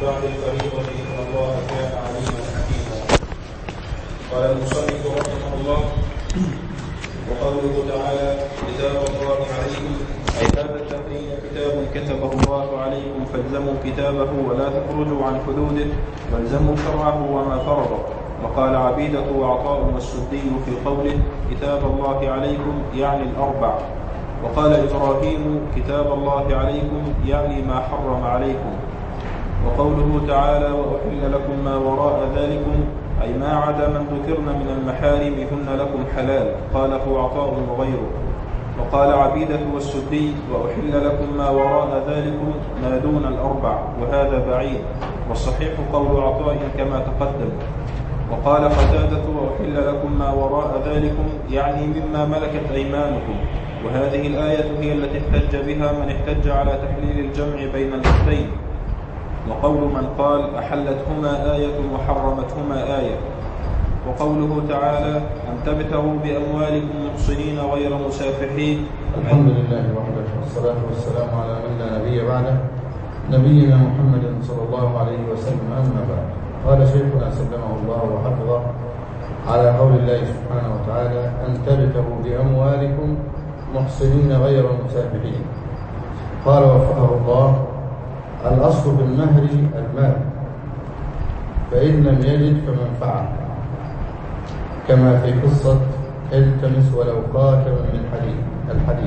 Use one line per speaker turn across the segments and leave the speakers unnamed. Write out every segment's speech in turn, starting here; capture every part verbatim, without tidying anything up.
بعد الفريضة إن الله كان عليما حكيما. قال المصنف رحمه الله: وقوله تعالى: كتاب الله عليكم، أي هذا التقرير كتاب كتبه الله عليكم فالزموا كتابه ولا تخرجوا عن حدوده والزموا شرعه وما فرض. وقال عبيدة وعطاء والسدي في قوله كتاب الله عليكم يعني الأربع. وقال إبراهيم كتاب الله عليكم يعني ما حرم عليكم. وقوله تعالى وأحل لكم ما وراء ذلكم أي ما عدا من ذكرن من المحارم هن لكم حلال، قاله عطاء وغيره. وقال عبيدة والسدي وأحل لكم ما وراء ذلكم ما دون الأربع، وهذا بعيد، والصحيح قول عطاء كما تقدم. وقال قتادة وأحل لكم ما وراء ذلكم يعني مما ملكت أيمانكم، وهذه الآية هي التي احتج بها من احتج على تحليل الجمع بين الأختين. وقول من قال أحلتهما آية وحرمتهما آية. وقوله تعالى أن تبتغوا بأموالكم محصنين غير مسافحين.
الحمد لله وحده والصلاة والسلام على من لا نبي بعده نبينا محمد صلى الله عليه وسلم. أما بعد، قال شيخنا سلمه الله وحفظه على قول الله سبحانه وتعالى أن تبتغوا بأموالكم محصنين غير مسافحين. قال وفقه الله: الأصل في المهر المال، فإن لم يجد فمنفعه، كما في قصة التمس ولو خاتما من حديد الحديد،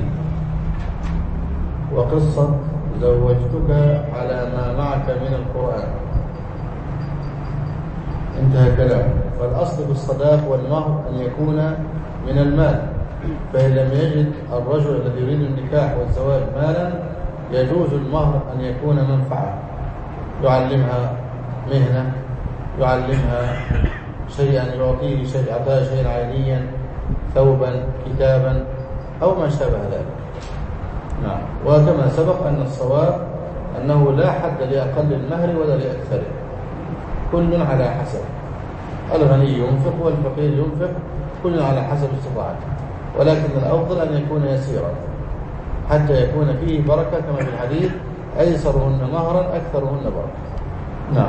وقصة زوجتك على ما معك من القرآن. انتهى كلامه. فالأصل في الصداق والمهر أن يكون من المال، فإن لم يجد الرجل الذي يريد النكاح والزواج مالا يجوز المهر أن يكون منفعة، يعلمها مهنة، يعلمها شيئا، يعطيه شيء، يعطيها شيئا عينيا، ثوبا، كتابا، أو ما شابه ذلك. نعم. وكما سبق أن الصواب أنه لا حد لأقل المهر ولا لأكثره، كل على حسب. الغني ينفق والفقير ينفق، كل على حسب استطاعته، ولكن الأفضل أن يكون يسيرا حتى يكون فيه بركة، كما في الحديث أيسرهن مهرا أكثرهن بركة. نعم.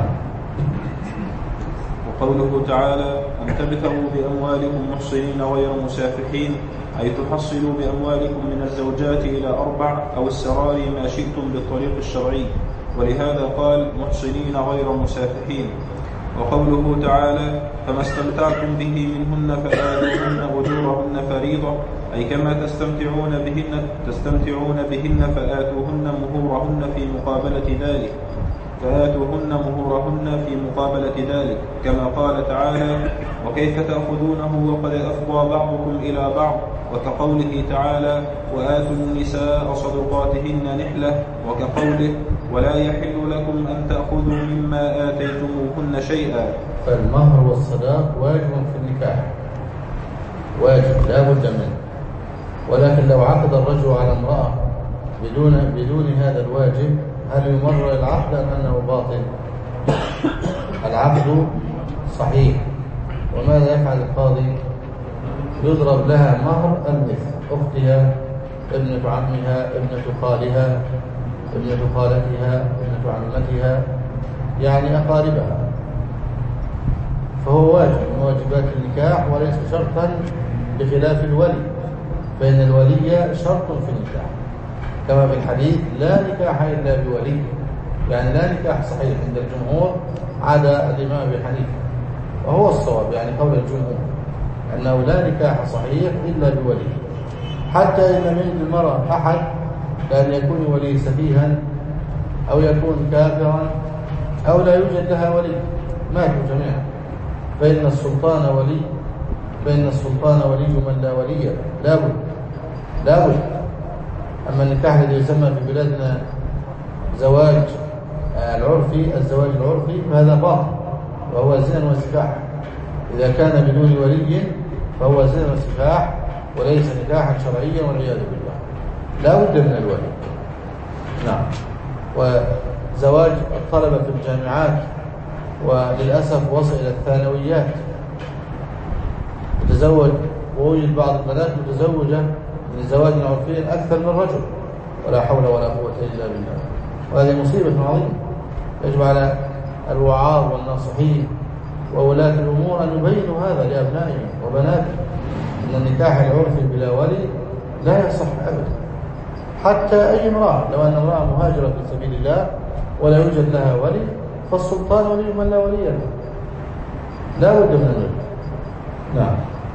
وقوله تعالى أن تبتغوا بأموالكم محصنين غير مسافحين أي تحصلوا بأموالكم من الزوجات إلى أربع أو السراري ما شئتم بالطريق الشرعي، ولهذا قال محصنين غير مسافحين. وقوله تعالى فما استمتعتم به منهن فآتوهن أجورهن فريضة أي كما تستمتعون بهن تستمتعون بهن فآتوهن مهورهن في مقابلة ذلك فآتوهن مهورهن في مقابلة ذلك، كما قال تعالى وكيف تأخذونه وقد أفضى بعضكم إلى بعض، وكقوله تعالى وآتوا النساء صدقاتهن نحلة، وكقوله ولا يحل لكم أن تأخذوا مما آتيتموهن شيئا.
فالمهر والصداق واجب في النكاح، واجب لا بد منه. ولكن لو عقد الرجل على امرأة بدون بدون هذا الواجب هل يمرر العقد أم أنه باطل؟ العقد صحيح. وماذا يفعل القاضي؟ يضرب لها مهر المثل، أختها، ابنة عمها، ابنة خالها، ابنة خالتها، ابنة عمتها، يعني أقاربها. فهو واجب من واجبات النكاح وليس شرطا بخلاف الولي، فإن الولي شرط في النكاح، كما في الحديث لا نكاح إلا بولي، يعني لا نكاح صحيح عند الجمهور عدا الإمام أبي حنيفة، وهو الصواب يعني قول الجمهور أنه لا نكاح صحيح إلا بولي، حتى إن من المرأة أحد كان يكون ولي سفيها أو يكون كافرا أو لا يوجد لها ولي، ماتوا جميعا، فإن السلطان ولي فإن السلطان ولي من لا ولي لا بد لا بد. أما النكاح الذي يسمى في بلادنا زواج العرفي، الزواج العرفي، فهذا باطل وهو زنا وسفاح. إذا كان بدون ولي فهو زنا وسفاح وليس نكاحا شرعيا والعياذ بالله، لا بد من الولي. نعم. وزواج الطلبة في الجامعات وللأسف وصل إلى الثانويات، يتزوج ووجد بعض البنات متزوجة من زواج عرفي أكثر من رجل، ولا حول ولا قوة إلا بالله، وهذه مصيبة عظيمة. يجب على الوعاظ والناصحين وولاة الأمور أن يبينوا هذا لأبنائهم وبناتهم، أن النكاح العرفي بلا ولي لا يصح أبدا. حتى أي امرأة، لو أن امرأة مهاجرة في سبيل الله ولا يوجد لها ولي، فالسلطان ولي من لا ولي له، لا بد من الولي. نعم.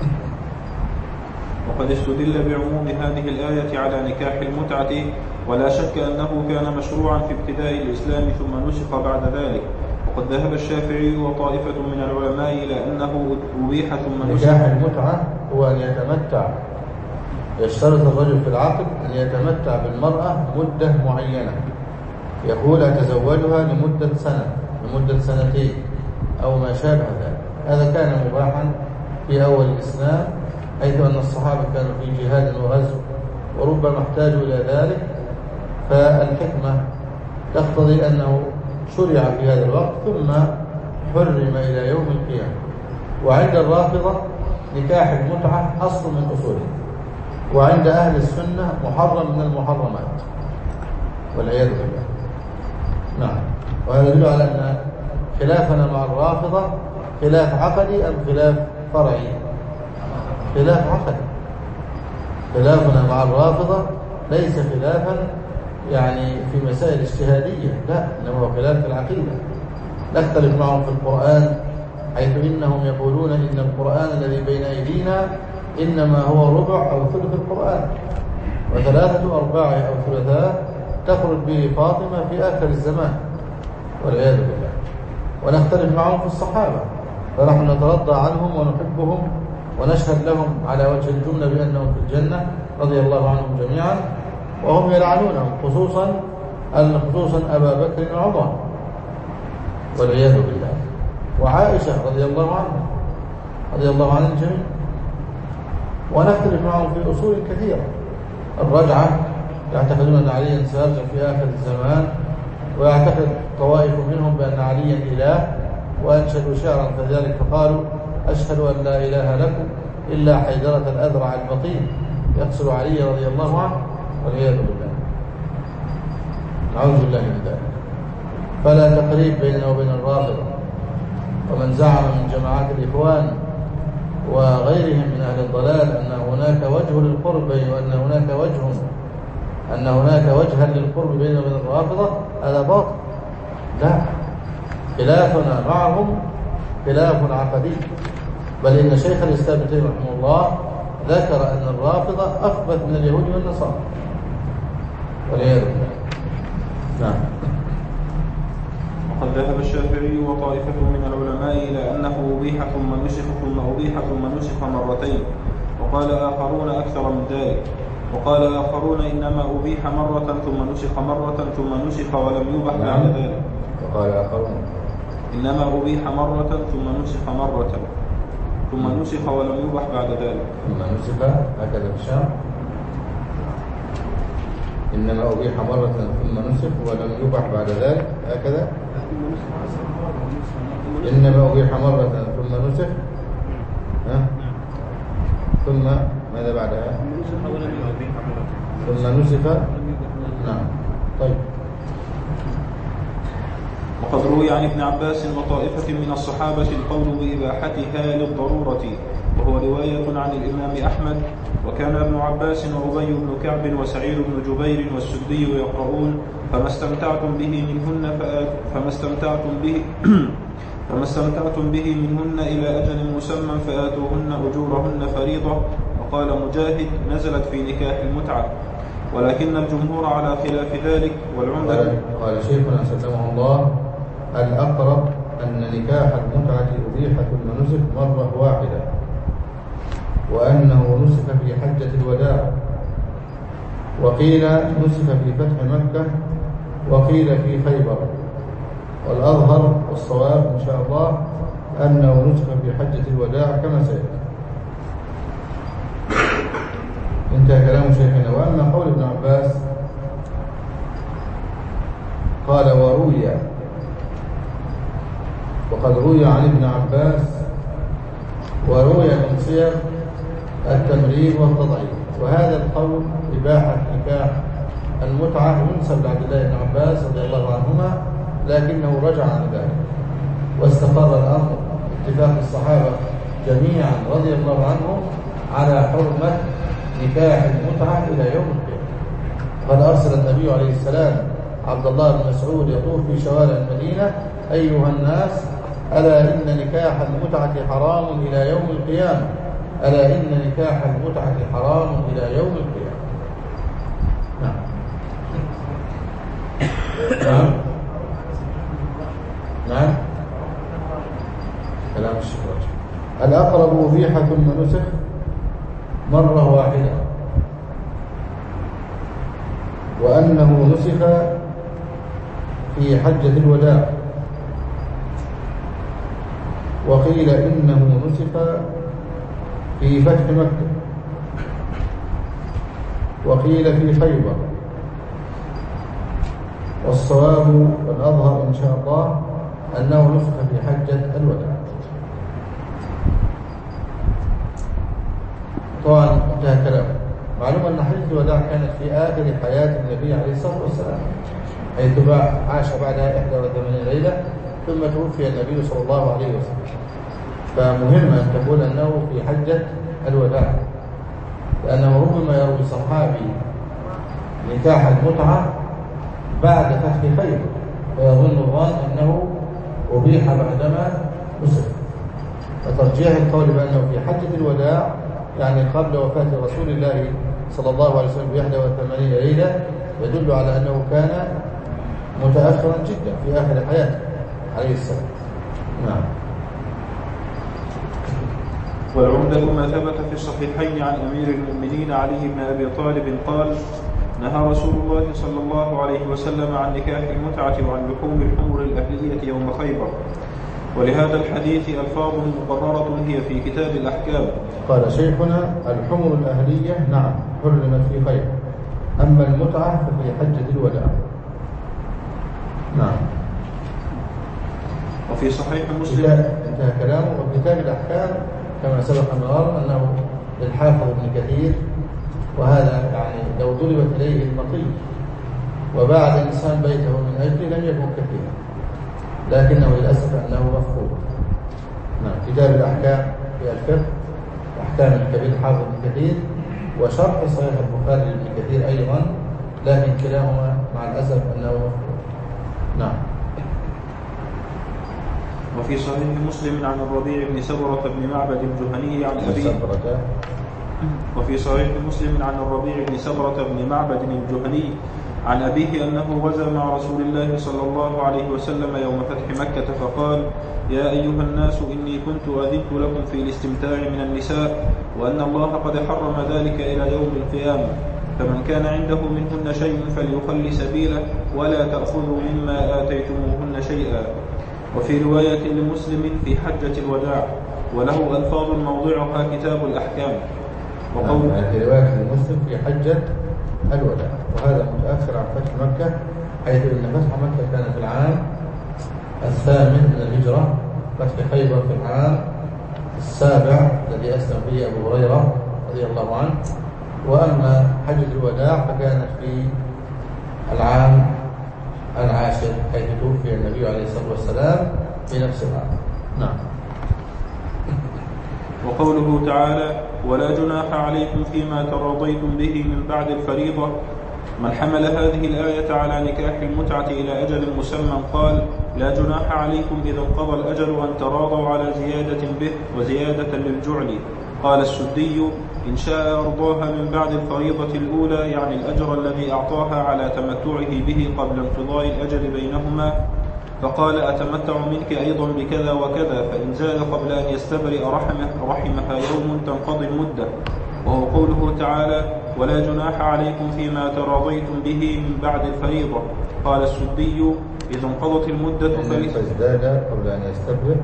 وقد استدل بعموم هذه الآية على نكاح المتعة، ولا شك أنه كان مشروعا في ابتداء الإسلام ثم نسخ بعد ذلك. وقد ذهب الشافعي وطائفة من العلماء إلى أنه أبيح ثم نسخ.
نكاح المتعة هو أن يتمتع، يشترط الرجل في العقد أن يتمتع بالمرأة مدة معينة، يقول أتزوجها لمدة سنة، لمدة سنتين أو ما شابه ذلك. هذا كان مباحا في أول الإسلام، حيث أن الصحابة كانوا في جهاد وغزو وربما احتاجوا إلى ذلك، فالحكمة تقتضي أنه شرع في هذا الوقت ثم حرم إلى يوم القيامة. وعند الرافضة نكاح المتعة أصل من أصوله، وعند أهل السنة محرم من المحرمات والعياذ بالله. نعم. وهذا يدل على أن خلافنا مع الرافضة خلاف عقدي أم خلاف فرعي؟ خلاف عقدي. خلافنا مع الرافضة ليس خلافا يعني في مسائل اجتهادية، لا، إنما هو خلاف في العقيدة. نختلف معهم في القرآن، حيث إنهم يقولون إن القرآن الذي بين أيدينا إنما هو ربع أو ثلث القرآن، وثلاثة أرباعه أو ثلثاه تخرج به فاطمة في آخر الزمان والعياذ بالله. ونختلف معهم في الصحابة، فنحن نترضى عنهم ونحبهم ونشهد لهم على وجه الجملة بأنهم في الجنة رضي الله عنهم جميعا، وهم يلعنونهم، خصوصا خصوصا أبا بكر وعمر والعياذ بالله، وعائشة رضي الله عنها رضي الله عن الجميع. ونختلف معهم في أصول كثيرة. الرجعة يعتقدون أن عليا سيرجع في آخر الزمان، ويعتقد طوائف منهم بأن عليا إله، وأنشدوا شعرا كذلك فقالوا أشهد أن لا إله لكم إلا حيدرة الأذرع البطين، يقصد علي رضي الله عنه والعياذ بالله. نعوذ بالله من ذلك. فلا تقريب بيننا وبين الرافضة ومن زعم من جماعات الإخوان وغيرهم من أهل الضلال أن هناك وجه للقرب وأن هناك وجه أن هناك وجها للقرب بيننا وبين الرافضة، هذا باطل. لا، خلافنا معهم خلاف عقدي، بل إن شيخ الإسلام ابن تيمية رحمه الله ذكر أن الرافضة أخبث من اليهود والنصارى والعياذ بالله. نعم.
وقد ذهب الشافعي وطائفة من العلماء إلى أنه أبيح ثم نسخ ثم أبيح ثم نسخ مرتين، وقال آخرون أكثر من ذلك، وقال آخرون إنما أبيح مرة ثم نسخ مرة ثم نسخ ولم يبح بعد ذلك.
وقال آخرون
إنما أبيح مرة ثم نسخ مرة ثم نسخ ولم يبح بعد ذلك.
ثم نسخ هكذا في الشام. إنما أبيح مرة ثم نسخ ولم يبح بعد ذلك هكذا. إنما أبيح مرة ثم نسخ ها؟ ثم ماذا بعدها؟ ثم نسخ. نعم. طيب.
وقد روي عن ابن عباس وطائفة من الصحابة القول بإباحتها للضرورة، وهو رواية عن الإمام أحمد. وكان ابن عباس وأبي بن كعب وسعيد بن جبير والسدي يقرؤون فما استمتعتم به منهن فما استمتعتم به فما استمتعتم به منهن إلى أجل مسمى فآتوهن أجورهن فريضة. وقال مجاهد نزلت في نكاح المتعة، ولكن الجمهور على خلاف ذلك. والعمدة
قال شيخنا سلمه الله الأقرب أن نكاح المتعة أبيح ثم نسخ مرة واحدة، وأنه نسخ في حجة الوداع، وقيل نسخ في فتح مكة، وقيل في خيبر. والأظهر والصواب إن شاء الله أنه نسخ في حجة الوداع كما سيأتي. انتهى كلام شيخنا. وأما قول ابن عباس قال وروي، وقد روي عن ابن عباس وروي من سير التمرير والتضعيف، وهذا القول إباحة نكاح المتعة ينسب لعبد الله بن عباس رضي الله عنهما، لكنه رجع عن ذلك واستقر الأمر اتفاق الصحابة جميعا رضي الله عنهم على حرمة نكاح المتعة إلى يوم القيامة. قد أرسل النبي عليه السلام عبد الله بن مسعود يطوف في شوارع المدينة: أيها الناس، ألا إن نكاح المتعة حرام إلى يوم القيامة، ألا إن نكاح المتعة حرام إلى يوم القيامة. نعم نعم نعم كلام الشيخ. الأقرب أبيح ثم نسخ مرة واحدة، وأنه نسخ في حجة الوداع، وقيل إنه نسخ في فتح مكة، وقيل في خيبر، والصواب والأظهر إن شاء الله أنه نسخ في حجة الوداع. طبعا انتهى كلامه. معلوم أن حجة الوداع كانت في آخر حياة النبي عليه الصلاة والسلام، حيث عاش بعدها إحدى وثمانين ليلة ثم توفي النبي صلى الله عليه وسلم. فمهم أن تقول أنه في حجة الوداع، لأنه ربما يروي صحابي نكاح المتعة بعد فتح خيبر فيظن الظان أنه أبيح بعدما نسخ. فترجيح القول بأنه في حجة الوداع يعني قبل وفاة رسول الله صلى الله عليه وسلم بإحدى وثمانين ليلة يدل على أنه كان متأخرا جدا في آخر حياته عليه السلام. نعم.
والعمدة ما ثبت في الصحيحين عن أمير المؤمنين علي بن أبي طالب قال: نهى رسول الله صلى الله عليه وسلم عن نكاح المتعة وعن لحوم الحمر الأهلية يوم خيبر. ولهذا الحديث ألفاظ مقررة هي في كتاب الأحكام.
قال شيخنا: الحمر الأهلية نعم حرمت في خيبر، أما المتعة ففي حجة الوداع. نعم.
وفي صحيح مسلم
انتهى كلامه. وكتاب الأحكام كما سبق مرارا أنه للحافظ ابن كثير، وهذا يعني لو ضربت إليه المطي وباع الإنسان بيته من أجله لم يكن كثيرا، لكنه للأسف أنه مفقود. نعم. كتاب الأحكام في الفقه أحكام الكبير حافظ ابن كثير، وشرح صحيح البخاري لابن كثير أيضا، لكن كلاهما مع الأسف أنه مفقود. نعم.
وفي صحيح مسلم عن الربيع بن سبرة بن معبد الجهني عن أبيه وفي صحيح مسلم عن الربيع بن سبرة بن معبد الجهني عن أبيه أنه غزا مع رسول الله صلى الله عليه وسلم يوم فتح مكة فقال: يا أيها الناس، إني كنت أذنت لكم في الاستمتاع من النساء، وأن الله قد حرم ذلك إلى يوم القيامة، فمن كان عنده منهن شيء فليخل سبيله، ولا تأخذوا مما آتيتموهن شيئا. وفي رواية لمسلم في حجة الوداع، وله ألفاظ موضعها كتاب الأحكام.
وقول نعم. في رواية لمسلم في حجة الوداع، وهذا متأخر عن فتح مكة، حيث أن فتح مكة كان في العام الثامن من الهجرة، فتح خيبر في العام السابع الذي أسلم فيه أبو هريرة رضي الله عنه، وأما حجة الوداع فكانت في العام العاشر حيث توفي النبي عليه الصلاة والسلام في نفس العام. نعم.
وقوله تعالى: ولا جناح عليكم فيما تراضيتم به من بعد الفريضة. من حمل هذه الآية على نكاح المتعة إلى أجل مسمى قال: لا جناح عليكم إذا انقضى الأجل أن تراضوا على زيادة به وزيادة للجعل. قال السدي: إن شاء أرضاها من بعد الفريضة الأولى، يعني الأجر الذي أعطاها على تمتعه به قبل انقضاء الأجل بينهما. فقال: أتمتع منك أيضا بكذا وكذا، فإن زاد قبل أن يستبرئ رحمه رحمها يوم تنقضي المدة. وهو قوله تعالى: ولا جناح عليكم فيما تراضيتم به من بعد الفريضة. قال السدي: إذا انقضت المدة
فازداد قبل أن يستبرئ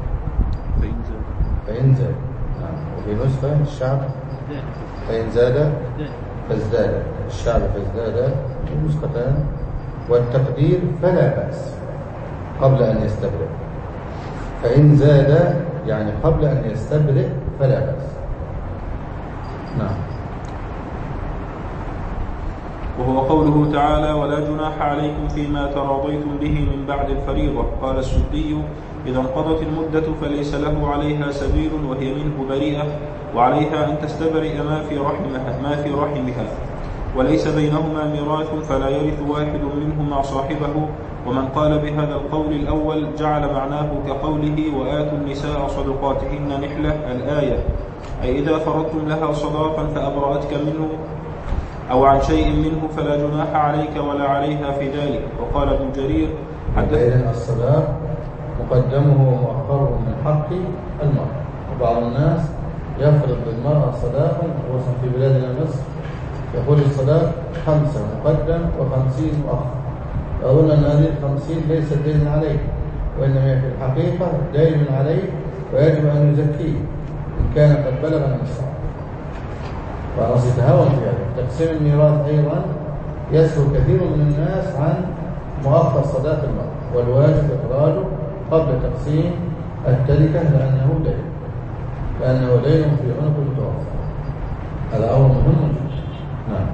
فإن زاد. وفي نسخة الشعب فإن زاد فازداد، الشعب فازداد النسختان، والتقدير فلا بأس قبل أن يستبرئ، فإن زاد يعني قبل أن يستبرئ فلا بأس. نعم.
وهو قوله تعالى ولا جناح عليكم فيما تراضيتم به من بعد الفريضة. قال السدي إذا انقضت المدة فليس له عليها سبيل وهي منه بريئة، وعليها أن تستبرئ ما في رحمها, ما في رحمها وليس بينهما ميراث فلا يرث واحد منهما صاحبه. ومن قال بهذا القول الأول جعل معناه كقوله وآتوا النساء صدقاتهن نحلة الآية، أي إذا فرضتم لها صداقا فأبرأتك منه أو عن شيء منه فلا جناح عليك ولا عليها في ذلك. وقال ابن جرير
حدثنا الصداق مقدمه ومؤخره من حق المرأة. وبعض الناس يفرض للمرأة صداقا، خصوصا في بلادنا مصر يقول الصداق خمسة مقدم وخمسين مؤخر، يقول أن هذه الخمسين ليست دين عليه، وإنما هي في الحقيقة دين عليه ويجب أن يزكيه إن كان قد بلغ النصاب. ونص يتهاون في هذا. تقسيم الميراث أيضا يسهو كثير من الناس عن مؤخر صداق المرأة، والواجب إخراجه قبل تقسيم التركة لأنه دين لأنه دين في عنق المتوفى. هذا أمر مهم. نعم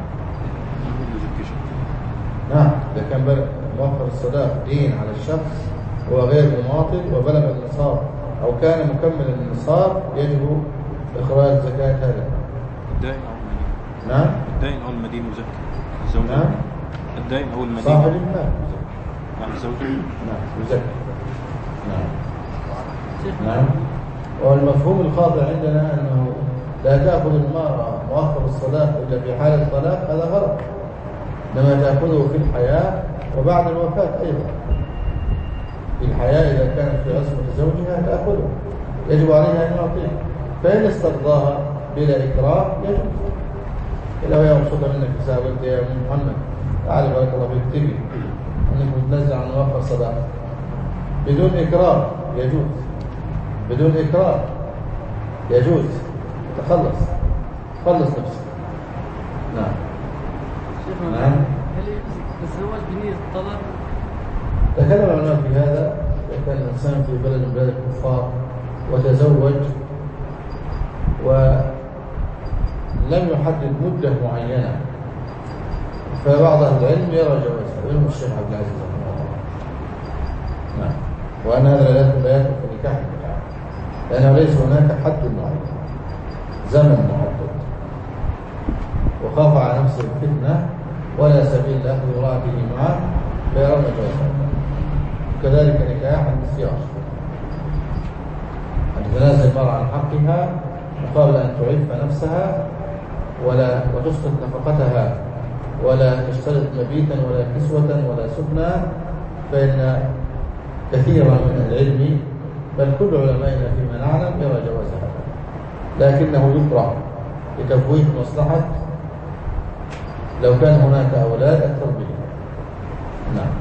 نعم إذا كان بلغ مؤخر الصداق دين على الشخص هو غير مماطل وبلغ النصاب أو كان مكمل النصاب يجب إخراج زكاة هذا
الدين أو المدين.
نعم
الدين أو المدين مزكى الزوج.
نعم
الدين أو المدين
صاحب المال
نعم الزوج
نعم يزكى. نعم نعم. والمفهوم الخاطئ عندنا أنه لا تأخذ المرأة مؤخر الصداق إلا في حالة الطلاق، هذا غلط. إنما تأخذه في الحياة وبعد الوفاة أيضا. في الحياة إذا كانت في عصمة زوجها تأخذه، يجب عليها أن يعطيه، فإن استرضاها بلا إكراه يجب. إلا هي مبسوطة منك بسبب أنت يا محمد تعالى بارك الله فيك تبي أنك متنزع عن مؤخر صداق بدون إكراه يجوز، بدون إكراه يجوز تخلص خلص نفسك. نعم نعم.
هل يجوز الزواج بنية الطلاق؟
تكلم العلماء في هذا. إذا كان الإنسان في بلد من بلاد الكفار وتزوج ولم يحدد مدة معينة، فبعض أهل العلم يرى جوازها، منهم الشيخ عبد العزيز رحمه الله. نعم. وأن هذا لا يدخل في نكاح النكاح لأنه ليس هناك حد معين زمن محدد، وخاف على نفسه الفتنة ولا سبيل لأخذ امرأته معه فيرون جوازها. كذلك نكاح النسيان، أن تتنازل المرأة عن حقها مقابل أن تعف نفسها ولا وتسقط نفقتها ولا تشترط مبيتا ولا كسوة ولا سكنا، فإن كثيرا من العلم بل كل علمائنا فيما نعلم يرى جواز هذا، لكنه يكره لتفويت مصلحة لو كان هناك أولاد التربية. نعم.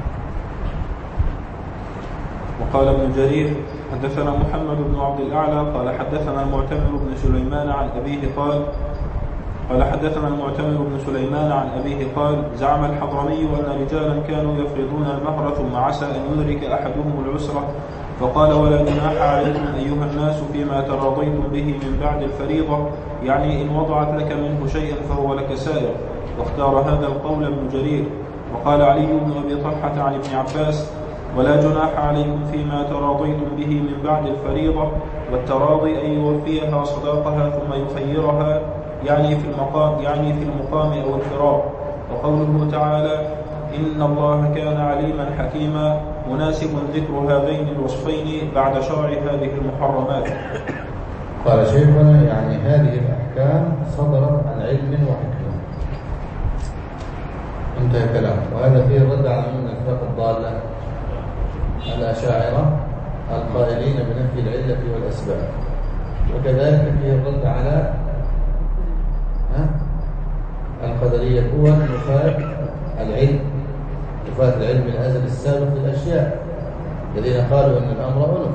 وقال ابن جرير حدثنا محمد بن عبد الأعلى قال حدثنا المعتمر بن سليمان عن أبيه قال قال حدثنا المعتمر بن سليمان عن أبيه قال زعم الحضرمي أن رجالا كانوا يفرضون المهر ثم عسى أن يدرك أحدهم العسرة فقال ولا جناح عليكم أيها الناس فيما تراضيتم به من بعد الفريضة، يعني إن وضعت لك منه شيئا فهو لك سائر. واختار هذا القول ابن جرير. وقال علي بن أبي طلحة عن ابن عباس ولا جناح عليكم فيما تراضيتم به من بعد الفريضة، والتراضي أن يوفيها صداقها ثم يخيرها، يعني في المقام يعني في المقام أو الفراق. وقوله تعالى إن الله كان عليما حكيما مناسب ذكر هذين الوصفين بعد شرع هذه المحرمات.
قال شيخنا يعني هذه الأحكام صدرت عن علم وحكمة، انتهى كلامه. وهذا فيه الرد على من الفرق الضالة الأشاعرة القائلين بنفي العلة والأسباب، وكذلك فيه الرد على القدرية هو نفاة العلم، نفاة العلم الأزل السابق للأشياء الذين قالوا أن الأمر أنف.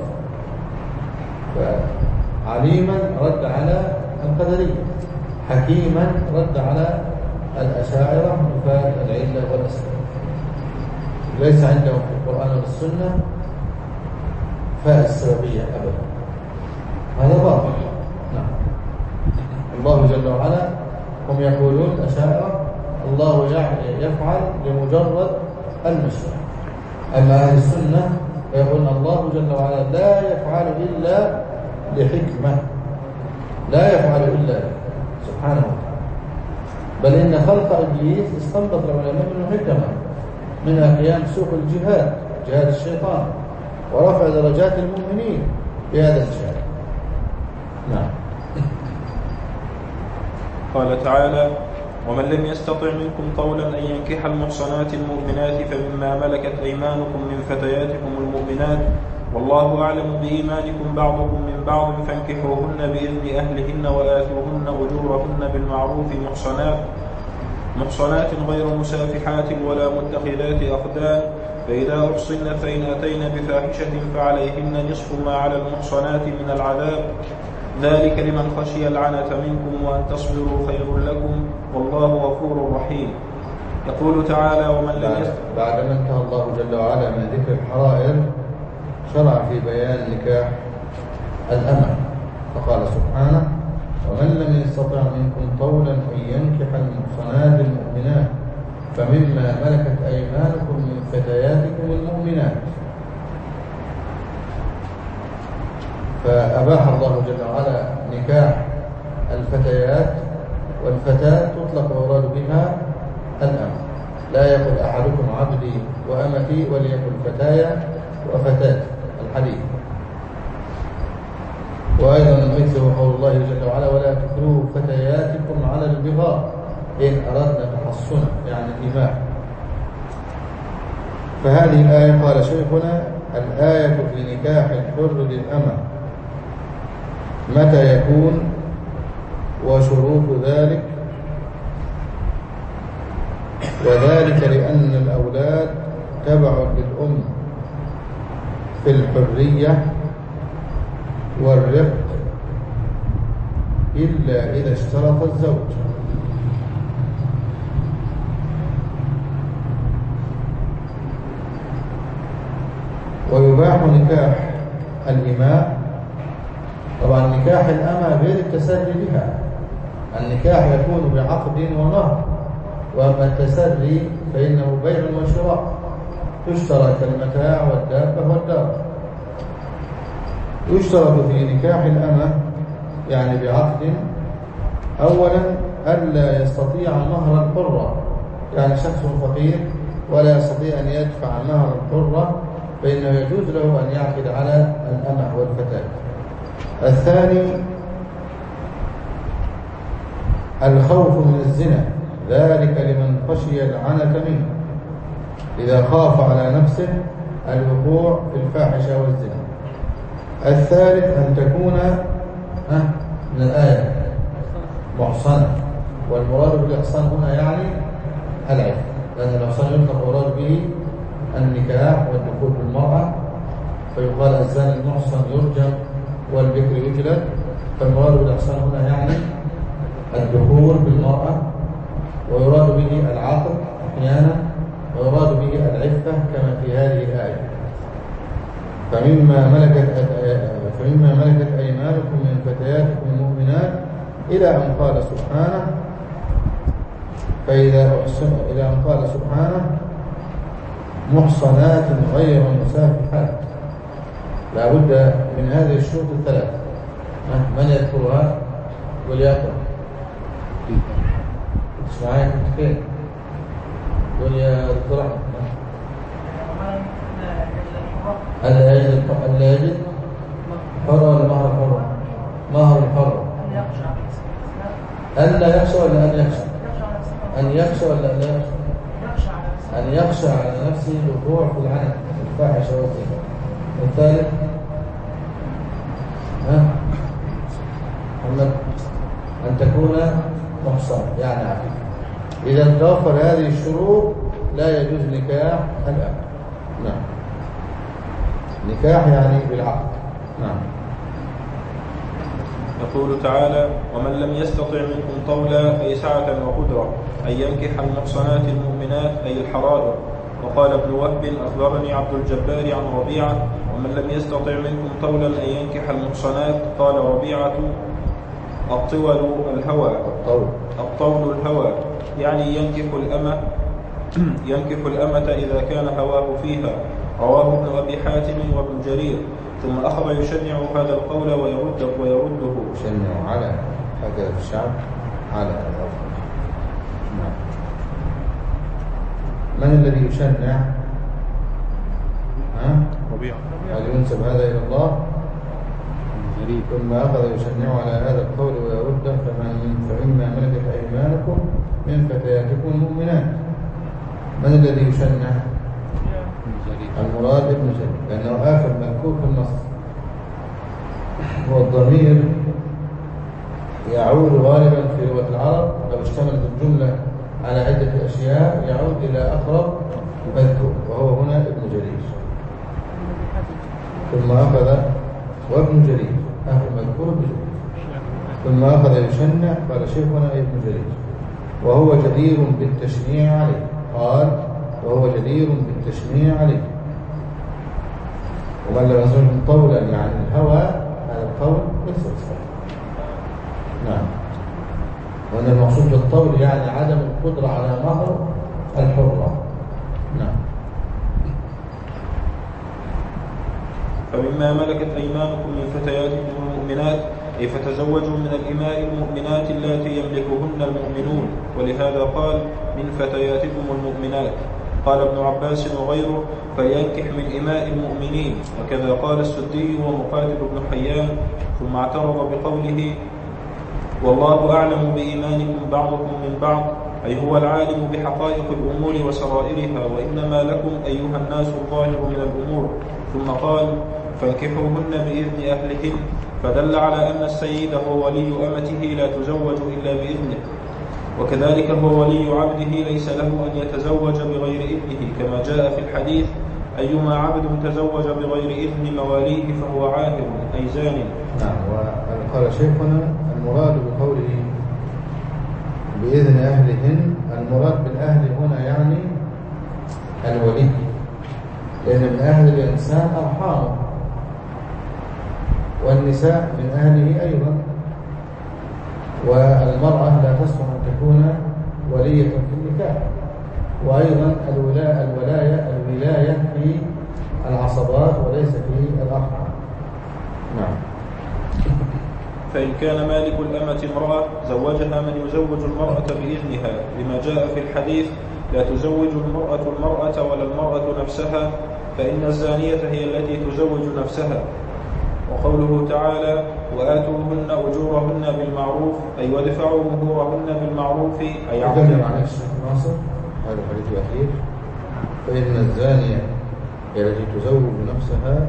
فعليما رد على القدرية، حكيما رد على الأشاعرة نفاة العلة والأسباب. ليس عندهم في القرآن والسنة فاء السببية أبدا، هذا باطل. نعم. الله جل وعلا هم يقولون أشاعرة الله يفعل لمجرد المشروع. أما أهل السنة فيقول الله جل وعلا لا يفعل إلا لحكمة، لا يفعل إلا سبحانه وتعالى. بل إن خلق إبليس استنبط العلماء منه حكمة، منها قيام سوق الجهاد، جهاد الشيطان، ورفع درجات المؤمنين في هذا الجهاد. نعم.
قال تعالى: ومن لم يستطع منكم طولا أن ينكح المحصنات المؤمنات فمما ملكت أيمانكم من فتياتكم المؤمنات والله أعلم بإيمانكم بعضكم من بعض فانكحوهن بإذن أهلهن وآتوهن أجورهن بالمعروف محصنات محصنات غير مسافحات ولا متخذات أخدان، فإذا أحصن فإن أتين بفاحشة فعليهن نصف ما على المحصنات من العذاب، ذلك لمن خشي العنة منكم وأن تصبروا خير لكم والله غفور رحيم. يقول تعالى: ومن لم يستطع.
بعدما انتهى الله جل وعلا من ذكر الحرائر شرع في بيان نكاح الأمة، فقال سبحانه: ومن لم يستطع منكم طولا أن ينكح المحصنات المؤمنات فمما ملكت أيمانكم من فتياتكم المؤمنات. فأباح الله جل وعلا نكاح الفتيات، والفتاة تطلق ويراد بها الأمة. لا يقول أحدكم عبدي وأمتي وليقل فتايا وفتاة الحديث. وأيضا مثله قول الله جل وعلا: ولا تكرهوا فتياتكم على البغاء إن أردنا تحصنا، يعني الإماء. فهذه الآية قال شيخنا: الآية في نكاح الحر للأمة متى يكون وشروط ذلك، وذلك لأن الأولاد تبع للأم في الحرية والرق إلا إذا اشترط الزوج. ويباح نكاح الإماء. طبعا نكاح الأمة غير التسري بها، النكاح يكون بعقد ومهر، وأما التسري فإنه بيع وشراء، تشترط المتاع والدابة والدار. يشترط في نكاح الأمة يعني بعقد أولا ألا يستطيع مهر الحرة، يعني شخص فقير ولا يستطيع أن يدفع مهر الحرة فإنه يجوز له أن يعقد على الأمة والفتاة. الثاني الخوف من الزنا، ذلك لمن خشي العنة منه، إذا خاف على نفسه الوقوع في الفاحشة والزنا. الثالث أن تكون من الآية محصنة، والمراد بالإحصان هنا يعني العفة، لأن الإحصان يطلق ويراد به النكاح والدخول بالمرأة، فيقال الزاني المحصن يرجم والبكر يجلد. فالمراد بالإحصان هنا يعني الدخول بالمرأة، ويراد به العقد أحيانا، ويراد به العفة كما في هذه الآية. فمما ملكت فمما ملكت أيمانكم من فتياتكم المؤمنات إلى أن قال سبحانه فإذا أحسن إلى أن قال سبحانه محصنات غير مسافحات. لا بد من هذه الشروط الثلاث. من يذكرها وليقرأ؟ مش معايا كنت فين؟ قول يا دكتور أحمد. ألا يجد ألا يجد حرة ولا مهر حرة؟ مهر حرة. ألا يخشى ولا أن يخشى؟ أن يخشى ولا أن يخشى؟ أن يخشى على نفسه الوقوع في العنة الفاحشة والزنا. الثالث ها محمد أن تكون محصنة يعني عفيفة. إذا توفر هذه الشروط لا يجوز نكاح الأب. نعم، نكاح يعني بالعقد. نعم.
يقول تعالى: ومن لم يستطع منكم طولا أي سعة وقدرة أن ينكح المحصنات المؤمنات أي الحرائر. وقال ابن وهب: أخبرني عبد الجبار عن ربيعة: ومن لم يستطع منكم طولا أن ينكح المحصنات قال ربيعة: الطول الهوى الطول الهوى يعني ينكح الأمة ينكح الأمة إذا كان هواه فيها. رواه ابن أبي حاتم وابن جرير. ثم أخذ يشنع هذا القول ويرده ويرده
يشنع على هكذا في الشعب على الأفضل. نعم. من الذي يشنع؟ ها؟
ربيع.
هل ينسب هذا إلى الله؟
جرير.
ثم أخذ يشنع على هذا القول ويرده فمن فإما ملكت أيمانكم من فتياتكم المؤمنات. من الذي يشنع؟ المراد ابن جرير لأنه آخر مذكور في النص. والضمير يعود غالبا في لغة العرب لو اشتملت الجملة على عدة أشياء يعود إلى أقرب مذكور وهو هنا ابن جرير. ثم أخذ وابن جرير آخر مذكور ابن جرير. ثم أخذ يشنع قال شيخنا ابن جرير وهو جدير بالتشنيع عليه. قال وهو جدير بالتشنيع عليه. ومن لم يصرف طولا عن الهوى هذا القول ليس بصحيح. نعم. وأن المقصود بالطول يعني عدم القدرة على مهر الحرة. نعم.
فمما ملكت أيمانكم من فتياتكم المؤمنات أي فتزوجوا من الإماء المؤمنات اللاتي يملكهن المؤمنون. ولهذا قال من فتياتكم المؤمنات. قال ابن عباس وغيره فلينكح من إماء المؤمنين. وكذا قال السدي ومقاتل بن حيان. ثم اعترض بقوله والله أعلم بإيمانكم بعضكم من بعض أي هو العالم بحقائق الأمور وسرائرها وإنما لكم أيها الناس الظاهر من الأمور. ثم قال فانكحوهن بإذن أهلهن فدل على أن السيد هو ولي أمته لا تزوج إلا بإذنه. وكذلك هو ولي عبده ليس له أن يتزوج بغير إذنه كما جاء في الحديث أيما عبد تزوج بغير إذن مواليه فهو عاهر أي زان.
نعم. وقال شيخنا المراد بقوله بإذن أهلهن المراد بالأهل هنا يعني الولي لأن من أهل الإنسان أرحامه والنساء من أهله أيضا. والمرأة لا تصلح أن تكون ولية في النكاح. وأيضا الولاية الولاية الولاية في العصبات وليس في الأرحام. نعم.
فإن كان مالك الأمة امرأة زوجها من يزوج المرأة بإذنها لما جاء في الحديث لا تزوج المرأة المرأة ولا المرأة نفسها فإن الزانية هي التي تزوج نفسها. وقوله تعالى وآتوهن أجورهن بالمعروف أي وادفعوا مهورهن بالمعروف أي
عقدوا على الشيخ ناصر هذا الحديث الأخير فإن الزانية هي التي تزوج نفسها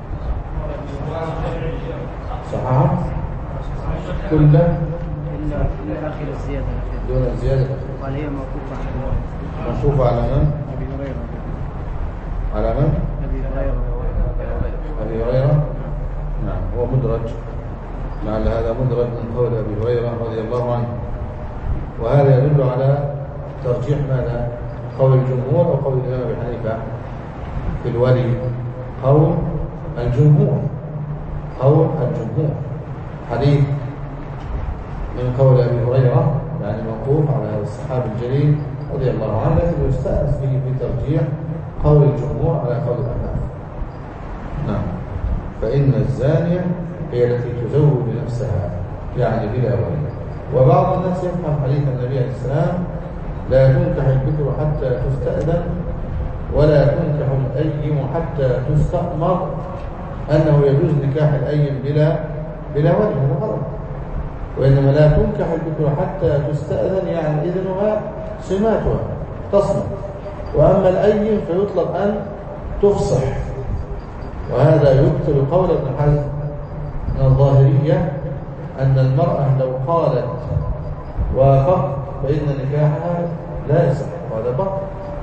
صحيح كله
إلا آخر الزيادة
دون الزيادة.
قال هي موقوفة على
موقوفة على من؟
أبي هريرة.
على من؟
أبي هريرة.
أبي هريرة. نعم هو مدرج لعل هذا مدرج من قول أبي هريرة رضي الله عنه. وهذا يدل على ترجيح ماذا؟ قول الجمهور أو قول الإمام أبي حنيفة في الولي. قول الجمهور قول الجمهور حديث من قول أبي هريرة يعني موقوف على هذا الصحابي الجليل رضي الله عنه لكن يستأنس به في ترجيح قول الجمهور على قول الأحناف. نعم. فإن الزانية هي التي تزوج نفسها يعني بلا ولي. وبعض الناس يفهم حديث النبي عليه السلام لا تنكح البكر حتى تستأذن ولا تنكح الأيم حتى تستأمر أنه يجوز نكاح الأيم بلا بلا ولي. هذا غلط. وإنما لا تنكح البكر حتى تستأذن يعني إذنها سماتها تصمت. وأما الأيم فيطلب أن تفصح. وهذا يبطل قول ابن حزم من الظاهرية أن المرأة لو قالت وافقت فإن نكاحها لا يصح. وهذا باطل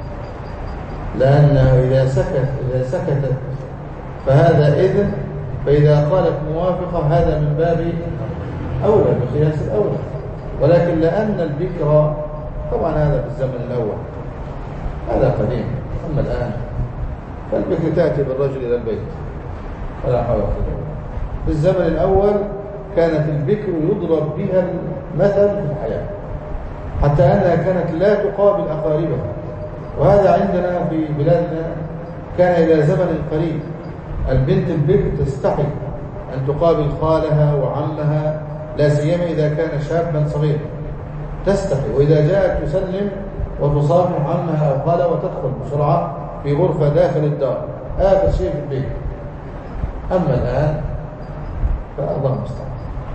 لأنه إذا سكت إذا سكتت فهذا إذن فإذا قالت موافقة هذا من باب أولى بقياس الأولى. ولكن لأن البكر طبعا هذا في الزمن الأول هذا قديم. أما الآن فالبكر تأتي بالرجل إلى البيت ولا حول ولا قوة. في الزمن الأول كانت البكر يضرب بها المثل في الحياة. حتى أنها كانت لا تقابل أقاربها. وهذا عندنا في بلادنا كان إلى زمن قريب. البنت البكر تستحي أن تقابل خالها وعمها، لا سيما إذا كان شابا صغيرا تستحي، وإذا جاءت تسلم وتصافح عمها أو خالها وتدخل بسرعة في غرفة داخل الدار، آخر شيء في البيت. أما الآن فالله المستعان.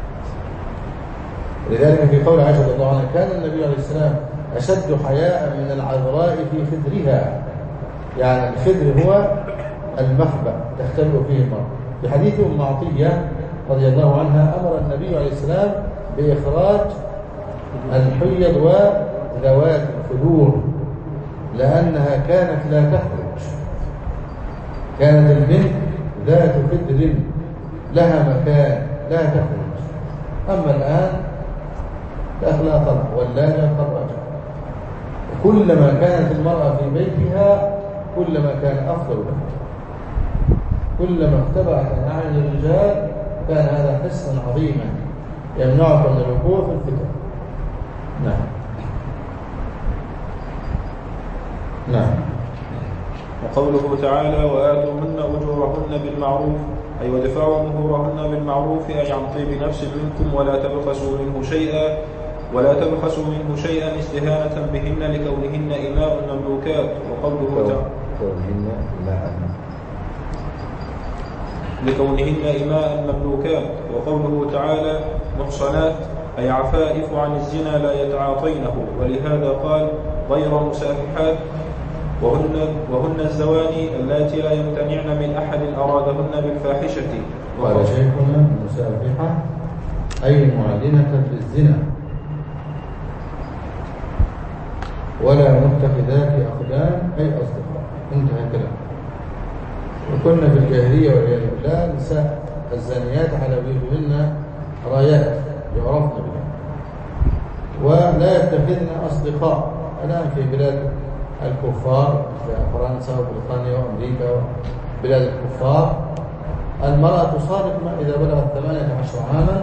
لذلك في قول عائشة رضي الله عنها كان النبي عليه السلام أشد حياء من العذراء في خدرها، يعني الخدر هو المخبأ تختبئ فيه المرء. في حديث أم عطية رضي الله عنها أمر النبي عليه السلام بإخراج الحيض وذوات الخدور لأنها كانت لا تخرج. كانت البنت ذات خدر لها مكان لا تخرج. أما الآن دخلها طلع واللانة خرجها. كلما كانت المرأة في بيتها كلما كان أفضل لها، كلما اختبأت عن أعين الرجال كان هذا حسنا عظيما يمنعك من الوقوع في الفتن. نعم نعم.
وقوله تعالى وآتوهن أجورهن بالمعروف أي وادفعوا مهورهن بالمعروف أي عن طيب نفس منكم ولا تبخسوا منه شيئا ولا تبخسوا منه شيئا استهانة بهن لكونهن إماء مملوكات. وقوله تعالى لكونهن إماء مملوكات. وقوله تعالى محصنات أي عفائف عن الزنا لا يتعاطينه، ولهذا قال غير مسافحات وهن, وهن الزواني اللاتي لا يمتنعن من أحد أرادهن بالفاحشة.
قال شيخنا مسافحة أي معلنة للزنا ولا متخذات أقدام أي أصدقاء. انتهى كلام. وكنا في الجاهلية والعياذ بالله نساء الزانيات على بيوتهن رايات يعرفن بها ولا يتخذن أصدقاء. الآن في بلاد الكفار في فرنسا وبريطانيا وأمريكا وبلاد الكفار المرأة تصادق إذا بلغت ثمانية عشر عاما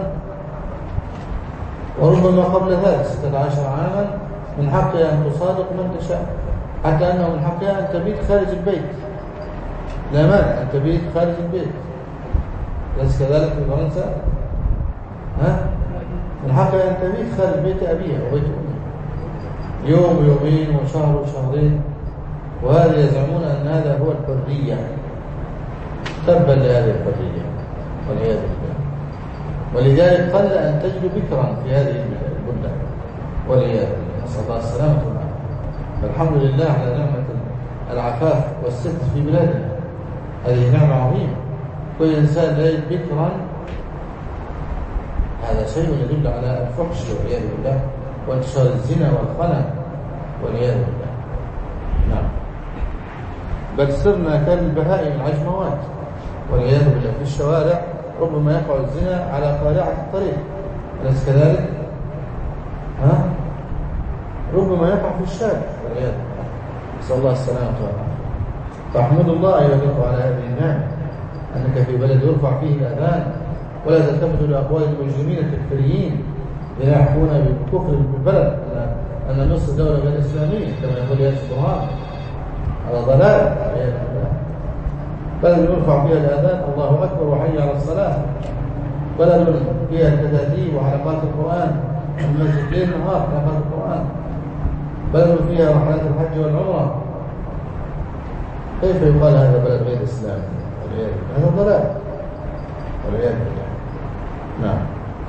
وربما قبل ذلك ستة عشر عاما من حقها أن تصادق من تشاء، حتى أنه من حقها أن تبيت خارج البيت. لا مانع أن تبيت خارج البيت، ليس كذلك في فرنسا؟ ها؟ من حقها أن تبيت خارج بيت أبيها وبيت أمها يوم ويومين وشهر وشهرين، وهذا يزعمون أن هذا هو الحرية. تبا لهذه الحرية والعياذ بالله. ولذلك قل أن تجد بكرا في هذه البلدان والعياذ بالله، نسأل الله السلامة والعافية. فالحمد لله على نعمة العفاف والستر في بلادنا، هذه نعمة عظيمة. كل إنسان لا يجد بكرا هذا شيء يدل على الفحش والعياذ بالله وانتشار الزنا والخنا والعياذ بالله. نعم. بل صرنا كالبهائم العجموات والعياذ بالله. في الشوارع ربما يقع الزنا على قارعة الطريق، أليس كذلك؟ ها؟ ربما يقع في الشارع والعياذ بالله. نسأل الله السلامة والعافية. فاحمد الله أيها الأخوة على هذه النعمة أنك في بلد يرفع فيه الأذان ولا تلتفت لأقوال المجرمين التكفيريين الذين يحكون بالكفر بالبلد أن مصر دولة غير إسلامية كما يقول ياسر برهان. هذا ضلال والعياذ بالله. بلد يرفع فيها الأذان الله أكبر وحي على الصلاة، بلد فيها الكتاتيب وحلقات القرآن المسجد ليل نهار حلقات القرآن، بلد فيها رحلات الحج والعمرة. كيف يقال هذا بلد غير إسلامي؟ هذا ضلال والعياذ بالله. نعم.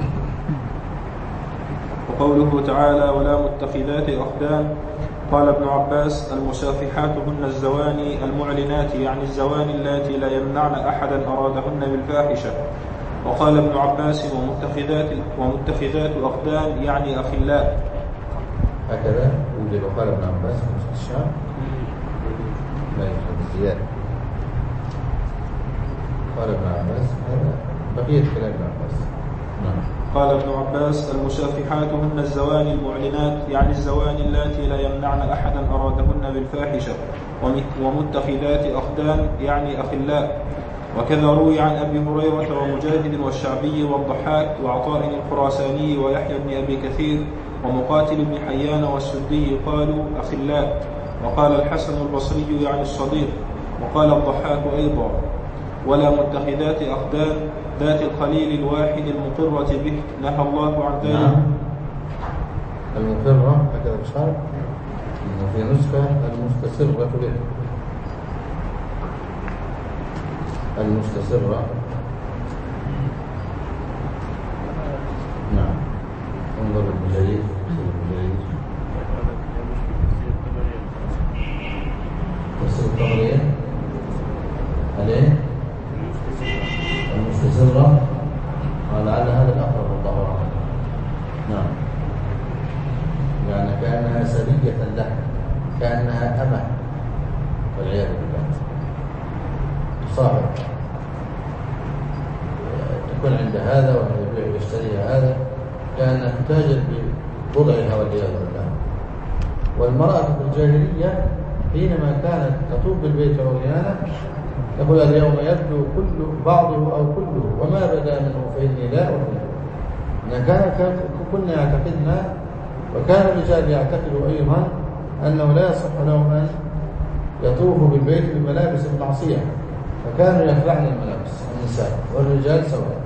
وقوله تعالى ولا متخذات أخدان. قال ابن عباس المسافحات هن الزواني المعلنات، يعني الزواني اللاتي لا يمنعن أحدا أرادهن بالفاحشة. وقال ابن عباس ومتخذات, ومتخذات أخدان يعني أخلاء.
هكذا يوجد. وقال ابن عباس في الشام لا يوجد زيادة. قال ابن عباس هذا بقية كلام ابن عباس. نعم.
قال ابن عباس المسافحات هن الزواني المعلنات، يعني الزواني اللاتي لا يمنعن أحدا أرادهن بالفاحشة. ومتخذات أخدان يعني أخلاء. وكذا روي عن أبي هريرة ومجاهد والشعبي والضحاك وعطاء الخراساني ويحيى بن أبي كثير ومقاتل بن حيان والسدي قالوا أخلاء. وقال الحسن البصري يعني الصديق. وقال الضحاك أيضا: ولا متخذات أخدان ذات الخليل الواحد المقرة به، نهى الله عن ذلك.
نعم. المقرة هكذا بشرط في نسخة المستسرة به، المستسرة. نعم. انظر الجيد الجيد تفسير الطبرية عليه المستسرة، ولعل هذا الأقرب والله أعلم. نعم. يعني كأنها سرية له، كأنها أمة والعياذ بالله، تصاحب تكون عند هذا ويبيع ويشتري هذا، كأنها تتاجر ببضعها والعياذ بالله. والمرأة في الجاهلية حينما كانت تطوف بالبيت عريانا يقول: اليوم يبدو كل بعضه أو كله، وما بدا منه فإني لا أحله. إن كان كنا يعتقدنا، وكان الرجال يعتقدوا أيضا أنه لا يصح لهم أن يطوفوا بالبيت بملابس المعصية، فكانوا يخلعن الملابس النساء والرجال سواء،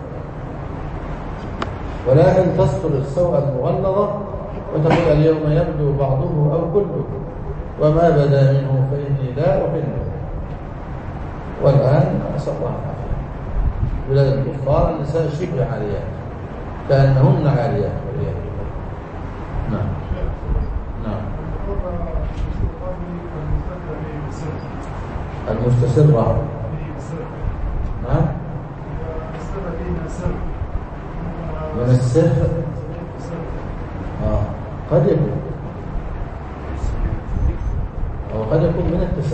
ولكن تستر السوء المغلظة وتقول: اليوم يبدو بعضه أو كله، وما بدا منه فإني لا أحله. والآن نسأل الله العافية، بلاد الكفار النساء شبه عاريات، كأنهن عاريات والعياذ بالله. نعم. نعم. المستسرة. نعم. من السر. آه. قد يكون، أو قد يكون من التسر.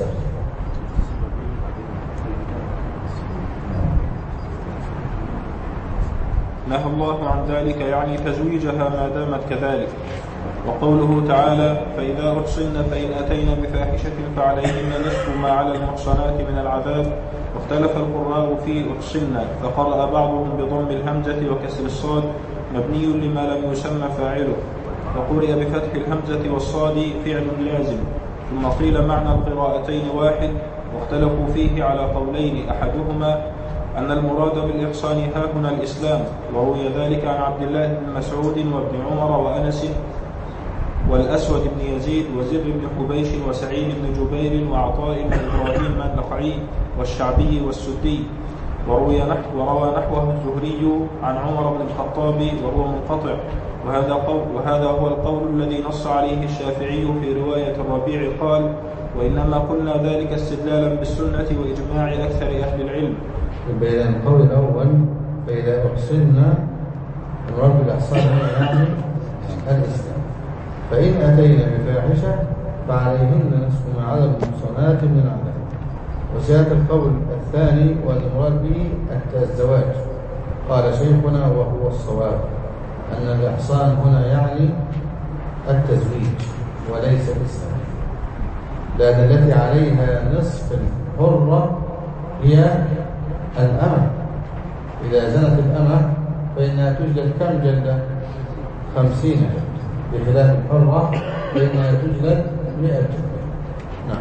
نهى الله عن ذلك يعني تزويجها ما دامت كذلك. وقوله تعالى: فإذا أحصن فإن أتين بفاحشة فعليهن نصف ما على المحصنات من العذاب. واختلف القراء في أحصن، فقرأ بعضهم بضم الهمزة وكسر الصاد مبني لما لم يسمى فاعله، وقرئ بفتح الهمزة والصاد فعل لازم. ثم قيل معنى القراءتين واحد، واختلفوا فيه على قولين، أحدهما أن المراد بالإحصان هاهنا الإسلام، وروي ذلك عن عبد الله بن مسعود وابن عمر وأنس والأسود بن يزيد وزر بن حبيش وسعيد بن جبير وعطاء بن إبراهيم النخعي والشعبي والسدي. وروي نحو وروى نحوه الزهري عن عمر بن الخطاب وهو منقطع، وهذا, قول وهذا هو القول الذي نص عليه الشافعي في رواية الربيع قال: وإنما قلنا ذلك استدلالا بالسنة وإجماع أكثر أهل العلم.
بين القول الأول فإذا أحصنا المراد بالإحصان يعني الإسلام، فإن أتينا بفاحشة فعليهن نصف ما على المحصنات من العذاب. وسيأتي القول الثاني والمراد به الزواج. قال شيخنا وهو الصواب أن الإحصان هنا يعني التزويج وليس الإسلام، لأن التي عليها نصف الحرة هي الأمة. إذا زنت الأمة فإنها تجلد كم جلدة؟ خمسين جلدة، بخلاف الحرة فإنها تجلد مئة جلدة. نعم.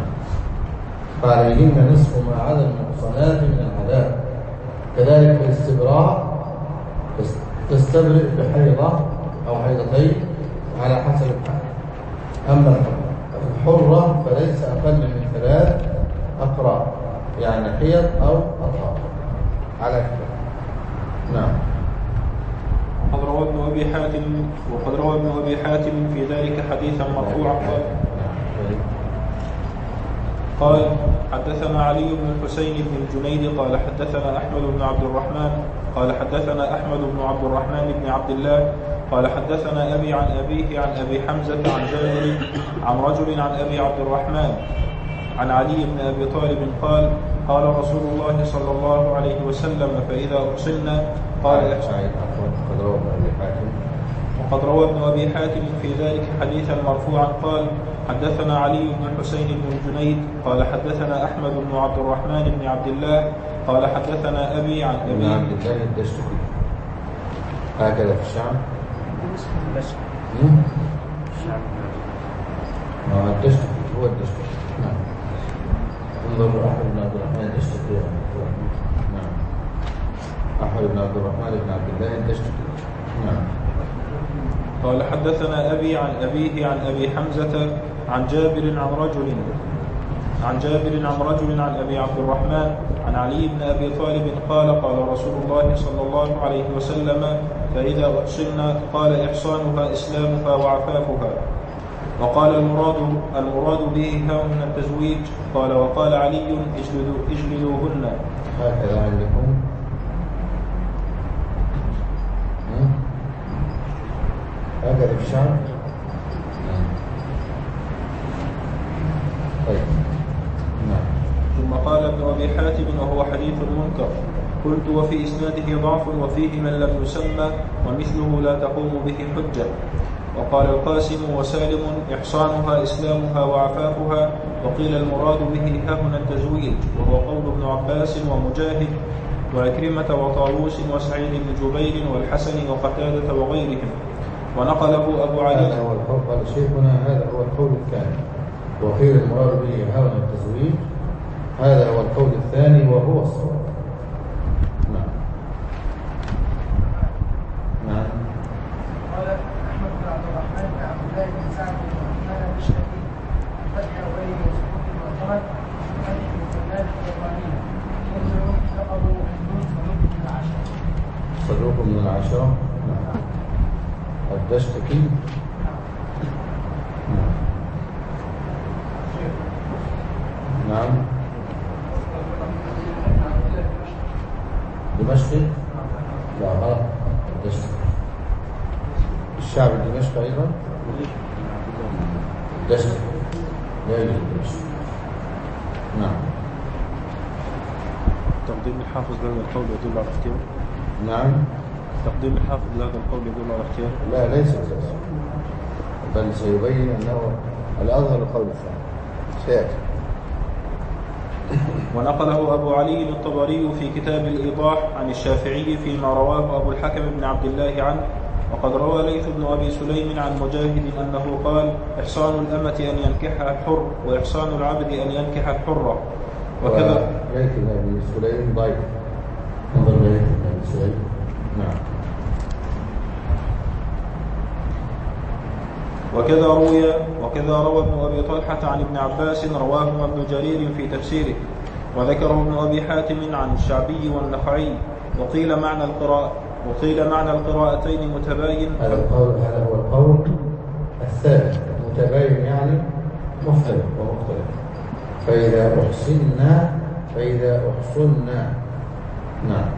فعليهن نصف ما على المحصنات من العذاب. كذلك الاستبراء تستبرئ بحيضة أو حيضتين على حسب الحال. أما الحرة فليس أقل من ثلاث أقراء، يعني حيض أو أطهار على كده. نعم.
وقد روى ابن أبي حاتم وقد روى ابن أبي حاتم في ذلك حديثا مرفوعا قال قال حدثنا علي بن الحسين بن الجنيد قال حدثنا أحمد بن عبد الرحمن قال حدثنا أحمد بن عبد الرحمن بن عبد الله قال حدثنا أبي عن أبيه عن أبي حمزة عن جابر عن رجل عن أبي عبد الرحمن عن علي بن أبي طالب قال قال رسول الله صلى الله عليه وسلم: فإذا أحصنا قال وقد روى ابن أبي حاتم في ذلك حديثا مرفوعا قال حدثنا علي بن الحسين بن الجنيد قال حدثنا أحمد بن عبد الرحمن بن عبد الله قال حدثنا أبي عن أبي
عبد الله الدشتري هكذا في الشام. آه، الدشتقي هو الدشتقي. نعم. انظر أحمد بن عبد الرحمن الدشتقي. نعم. أحمد بن عبد الرحمن بن عبد الله الدشتقي. نعم.
قال حدثنا أبي عن أبيه عن أبي حمزة عن جابر عن رجل عن جابر عن رجل عن أبي عبد الرحمن عن علي بن أبي طالب قال قال رسول الله صلى الله عليه وسلم فإذا أحصن قال إحصانها إسلامها وعفافها. وقال المراد المراد به هاهن التزويج. قال وقال علي اجلدوا اجلدوهن.
هكذا عندكم. هكذا في الشعر. طيب. نعم.
ثم قال ابن أبي حاتم وهو حديث منكر. قلت وفي إسناده ضعف وفيه من لم يسمى ومثله لا تقوم به حجة. وقال القاسم وسالم إحصانها إسلامها وعفافها. وقيل المراد به هاهنا التزويج وهو قول ابن عباس ومجاهد وعكرمة وطاووس وسعيد بن جبير والحسن وقتادة وغيرهم. ونقله أبو علي.
هذا هو القول. قال شيخنا هذا هو القول الثاني. وقيل المراد به هاهنا التزويج. هذا هو القول الثاني وهو الصواب. نعم. نعم.
قال أحمد بن عبد الرحمن بن عبد الله بن سعد بن عثمان الشهري فتح غير وسقوط المعتمد فتح المثنات الرحمانية كلهم لقبوا من صدوق من العشرة.
صدوق من العشرة. نعم. الدشتقي. نعم. نعم. دمشقي. لا غلط. الدشتقي. الشعب الدمشقي أيضا. الدشتقي لا يوجد الدمشقي. نعم.
تقديم الحافظ لهذا القول يدل على اختيار.
نعم.
تقديم الحافظ لهذا القول يدل على اختيار.
لا ليس أساسا، بل سيبين أنه الأظهر القول الثاني سيأتي.
ونقله أبو علي الطبري في كتاب الإيضاح عن الشافعي فيما رواه أبو الحكم بن عبد الله عنه. وقد روى ليث بن أبي سليم عن مجاهد أنه قال إحصان الأمة أن ينكحها الحر وإحصان العبد أن ينكح الحرة. وكذا
ليث بن أبي سليم ضيف. انظر ليث بن أبي سليم. نعم.
وكذا روي وكذا روى ابن أبي طلحة عن ابن عباس رواه ابن جرير في تفسيره. وذكره ابن أبي حاتم عن الشعبي والنخعي. وقيل معنى القراءة وقيل معنى القراءتين متباين.
هذا القول هذا هو القول الثالث. متباين يعني مختلف ومختلف. فإذا أحسننا فإذا أحسننا. نعم.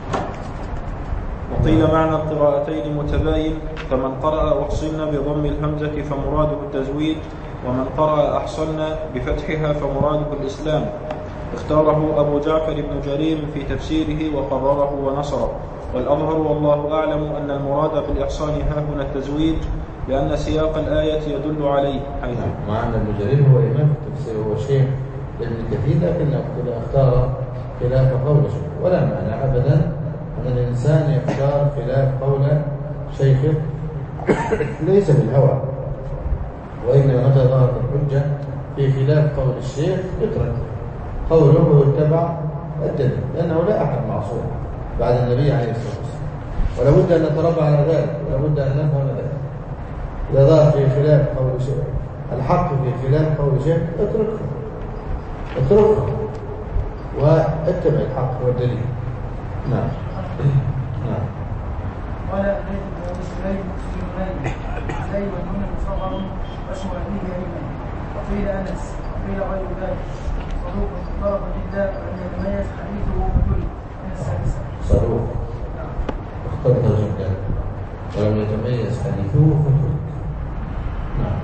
وقيل معنى القراءتين متباين. فمن قرأ أحصن بضم الهمزة فمراده التزويج ومن قرأ أحصن بفتحها فمراده الإسلام. اختاره أبو جعفر بن جرير في تفسيره وقرره ونصره. والأظهر والله أعلم أن المراد بالإحصان هاهنا التزويج لأن سياق الآية يدل عليه. حيث
مع أن ابن جرير هو إمام في التفسير هو شيخ ابن كثير لكنه اختار خلاف قول شيخ. ولا معنى أبدا أن الإنسان يختار خلاف قول شيخه ليس بالهوى، وإنما متى ظهرت الحجة في خلاف قول الشيخ اترك قوله واتبع الدليل، لأنه لا أحد معصوم بعد النبي عليه الصلاة والسلام، ولا بد أن نتربى على ذلك، ولا بد أن نفهم ذلك. إذا ظهر في خلاف قول شيخ الحق في خلاف قول شيخ اتركه اتركه واتبع الحق والدليل. نعم. نعم.
قال ليث بن أبي سليم مسلم زي والنون مصغر واسم أبيه أيمن. وقيل أنس وقيل غير ذلك. صدوق اختلط جدا ولم يتميز حديثه بكل من السادسة.
صدوق اختلط جدا ولم يتميز حديثه بكل. نعم.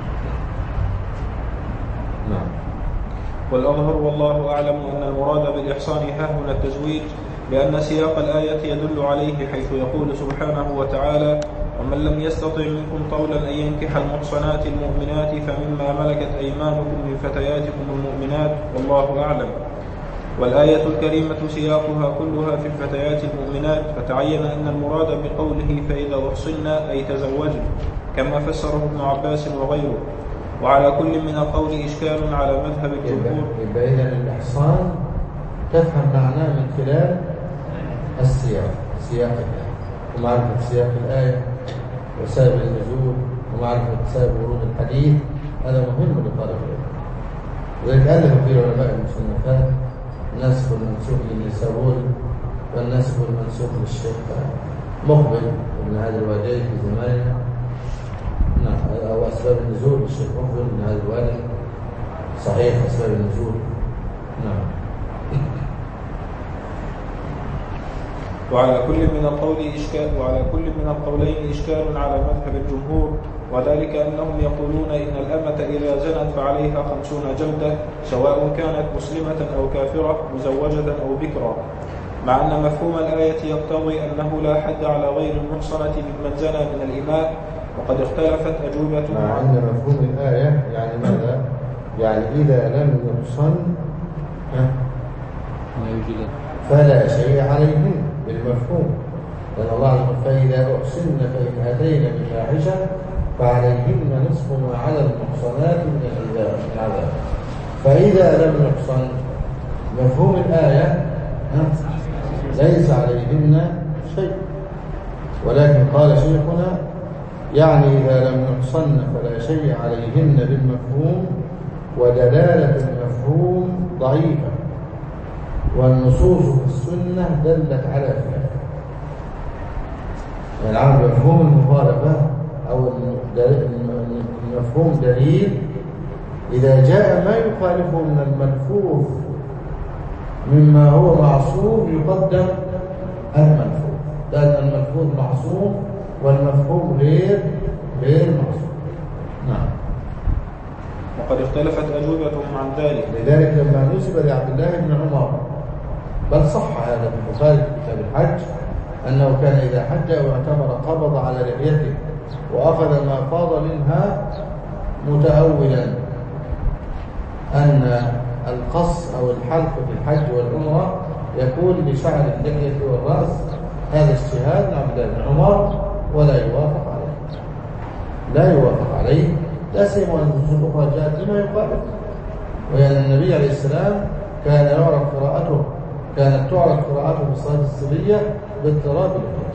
نعم.
والأظهر والله أعلم أن المراد بالإحصان هاهنا التزويج لأن سياق الآية يدل عليه، حيث يقول سبحانه وتعالى: ومن لم يستطع منكم طولا أن ينكح المحصنات المؤمنات فمما ملكت أيمانكم من فتياتكم المؤمنات والله أعلم. والآية الكريمة سياقها كلها في الفتيات المؤمنات، فتعين أن المراد بقوله فإذا أحصن أي تزوجن، كما فسره ابن عباس وغيره. وعلى كل من القول إشكال على مذهب الجمهور.
يبقى إذن الإحصان تفهم معناه من خلال السياق، سياق الآية، ومعرفة سياق الآية وسبب النزول ومعرفة سبب ورود الحديث. هذا مهم لطالب العلم. ولذلك ألف في علماء المصنفات الناسخ والمنسوخ للنسابوري والناسخ والمنسوخ للشيخ مقبل ابن هذا الوادي في زماننا، نعم، أو أسباب النزول للشيخ مقبل ابن هذا الوادي، صحيح أسباب النزول، نعم.
وعلى كل من القول إشكال وعلى كل من القولين إشكال على مذهب الجمهور، وذلك أنهم يقولون إن الأمة إذا زنت فعليها خمسون جلدة، سواء كانت مسلمة أو كافرة، مزوجة أو بكرا، مع أن مفهوم الآية يقتضي أنه لا حد على غير المحصنة ممن زنى من الإماء، وقد اختلفت أجوبة.
مع أن مفهوم الآية يعني ماذا؟ يعني إذا لم يحصن فلا شيء عليهن بالمفهوم، لأن الله عز وجل فإذا أحسن فإن أتين بفاحشة فعليهن نصف ما على المحصنات من العذاب. فإذا لم يحصن مفهوم الآية ليس عليهن شيء، ولكن قال شيخنا يعني إذا لم يحصن فلا شيء عليهن بالمفهوم، ودلالة المفهوم ضعيفة، والنصوص في السنة دلت على خلافه. يعني عن مفهوم المخالفة أو المفهوم دليل إذا جاء ما يخالفه من الملفوف مما هو معصوم يقدم الملفوف، لأن الملفوف معصوم والمفهوم غير غير معصوم. نعم.
وقد اختلفت أجوبتهم عن ذلك.
لذلك لما نسب لعبد الله بن عمر، بل صح هذا في البخاري في كتاب الحج، أنه كان إذا حج أو اعتمر قبض على لحيته وأخذ ما فاض منها، متأولا أن القص أو الحلق في الحج والعمرة يكون لشعر اللحية والرأس. هذا اجتهاد من عبد الله بن عمر ولا يوافق عليه، لا يوافق عليه، لا سيما أن النصوص الأخرى جاءت لما يقابل. وأن النبي عليه السلام كان يعرف قراءته كانت تعرف قراءته في الصلاة السرية باضطراب لحيته،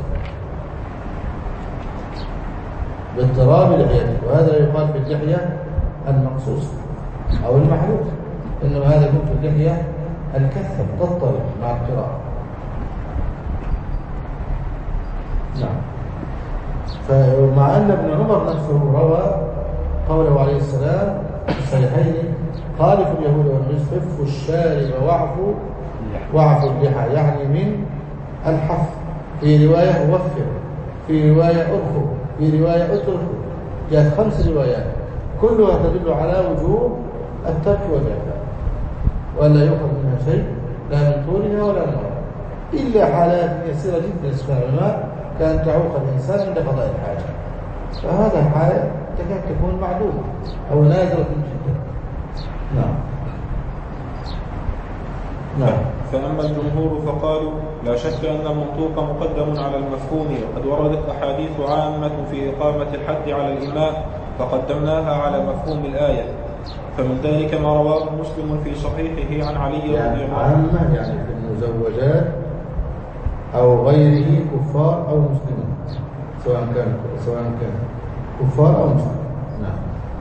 باضطراب لحيته، وهذا يقال في اللحية المقصوصة أو المحلوقة، إنما هذا يكون في اللحية الكثة تضطرب مع القراءة. نعم. فمع أن ابن عمر نفسه روى قوله عليه السلام في الصحيحين: خالف اليهود والمجوس، خفوا الشارب واعفوا واعفوا اللحى، يعني من الحف. في رواية وفر، في رواية أرخوا، في رواية أتركوا. جاءت خمس روايات كلها تدل على وجوب الترك والإعفاء، ولا يؤخذ منها شيء لا من طولها ولا من عرضها، إلا حالات يسيرة جدا اسمها العلماء كان تعوق الإنسان عند قضاء الحاجة، فهذا الحالة تكاد تكون معدومة أو نادرة جدا. نعم. نعم.
فأما الجمهور فقالوا: لا شك أن المنطوق مقدم على المفهوم، وقد وردت أحاديث عامة في إقامة الحد على الإماء فقدمناها على مفهوم الآية. فمن ذلك ما رواه مسلم في صحيحه عن علي رضي
يعني
الله عنه،
عامة يعني في المزوجات أو غيره كفار أو مسلمين، سواء كان سواء كان كفار أو مسلمين. نعم.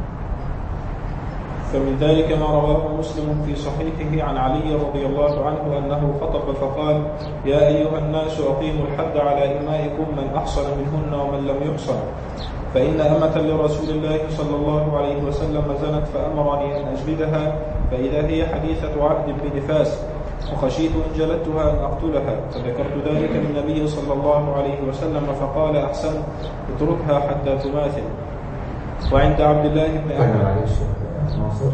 فمن ذلك ما رواه مسلم في صحيحه عن علي رضي الله عنه أنه خطب فقال: يا أيها الناس أقيموا الحد على إمائكم من أحصن منهن ومن لم يحصن، فإن أمة لرسول الله صلى الله عليه وسلم زنت فأمرني أن أجلدها، فإذا هي حديثة عهد بنفاس، وخشيت إن جلدتها أن أقتلها، فذكرت ذلك للنبي صلى الله عليه وسلم فقال: أحسن، اتركها حتى تماثل. وعند عبد الله بن أحمد
ناصر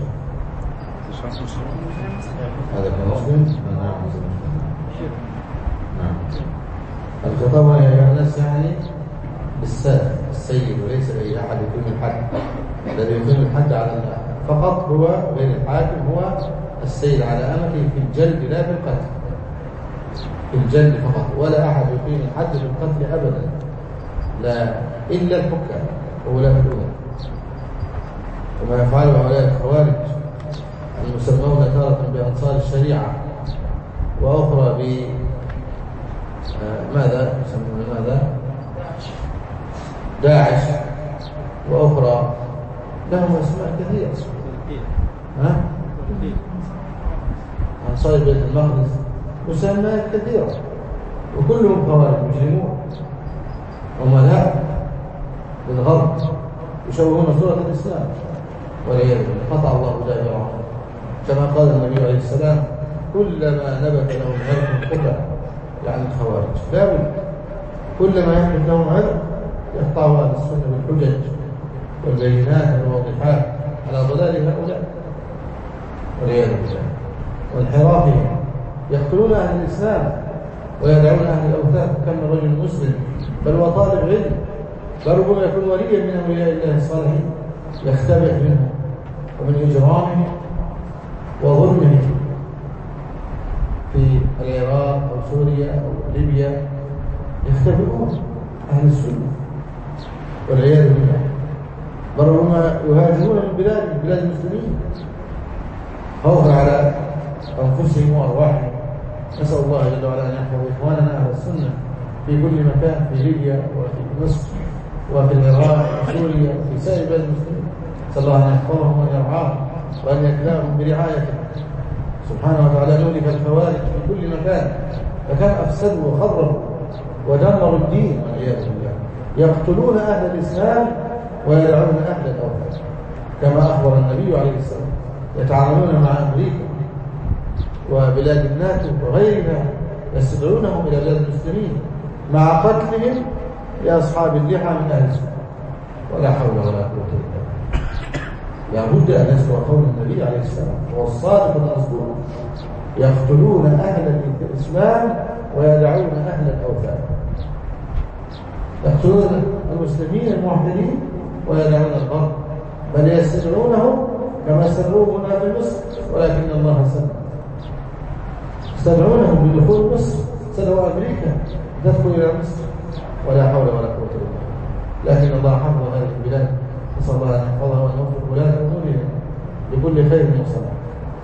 هذا ابن مسلم. نعم. نعم. الخطاب يا أيها الناس يعني بالساد السيد، وليس لأي أحد يقيم الحد. الذي يقيم الحد على الله فقط هو غير الحاكم، هو السيد على أمته في الجلد لا في القتل، في الجلد فقط، ولا أحد يقيم الحد في القتل أبدا، لا إلا الحكام وولاة الأمور. وما يفعله هؤلاء الخوارج المسمون تارة بأنصار الشريعة وأخرى ب ماذا يسمون ماذا داعش، وأخرى لهم أسماء كثيرة، ها أنصار بيت المقدس، مسميات كثيرة، وكلهم خوارج مجرمون عملاء للغرب يشوهون صورة الإسلام والعياذ بالله. قطع الله دابرهم، كما قال النبي عليه السلام: كلما نبت لهم عرق قطع، يعني الخوارج لا بد كلما يحدث لهم عرق يقطعوا أهل السنة بالحجج والبينات والواضحات على ضلال هؤلاء والعياذ بالله وانحرافهم. يقتلون أهل الإسلام ويدعون أهل الأوثان كم رجل مسلم بل وطالب علم، بل ربما يكون وليا من أولياء الله الصالحين، يختبئ منه ومن إجرامه وظلمه في العراق أو سوريا أو ليبيا، يختبئون أهل السنة والعياذ بالله، بل ربما يهاجرون من بلاد من بلاد المسلمين خوفا على أنفسهم وأرواحهم. نسأل الله جل وعلا أن يحفظ إخواننا أهل السنة في كل مكان، في ليبيا وفي مصر وفي العراق وسوريا وفي سائر بلاد المسلمين. نسأل الله أن يحفظهم وأن يرعاهم وأن يكلاهم برعايته سبحانه وتعالى. نولف الخوارج في كل مكان، فكان أفسدوا وخربوا ودمروا الدين والعياذ بالله، يقتلون أهل الإسلام ويدعون أهل الأوثان كما أخبر النبي عليه السلام. يتعاملون مع أمريكا وبلاد الناتو وغيرها، يستدعونهم إلى بلاد المسلمين مع قتلهم لأصحاب اللحى من أهل السنة، ولا حول ولا قوة إلا بالله. لابد أن يذكر قول النبي عليه السلام هو الصادق المصدوق: يقتلون أهل الإسلام ويدعون أهل الأوثان. يقتلون المسلمين الموحدين ويدعون الغرب، بل يستدعونهم كما استدعوه هنا في مصر، ولكن الله سلم استدعونهم بدخول مصر، استدعوا أمريكا تدخل إلى مصر، ولا حول ولا قوة إلا بالله. لكن الله حفظ هذه البلاد، نسأل الله أن يحفظها وأن يوفق ولاة أمورها بكل خير وصلاح.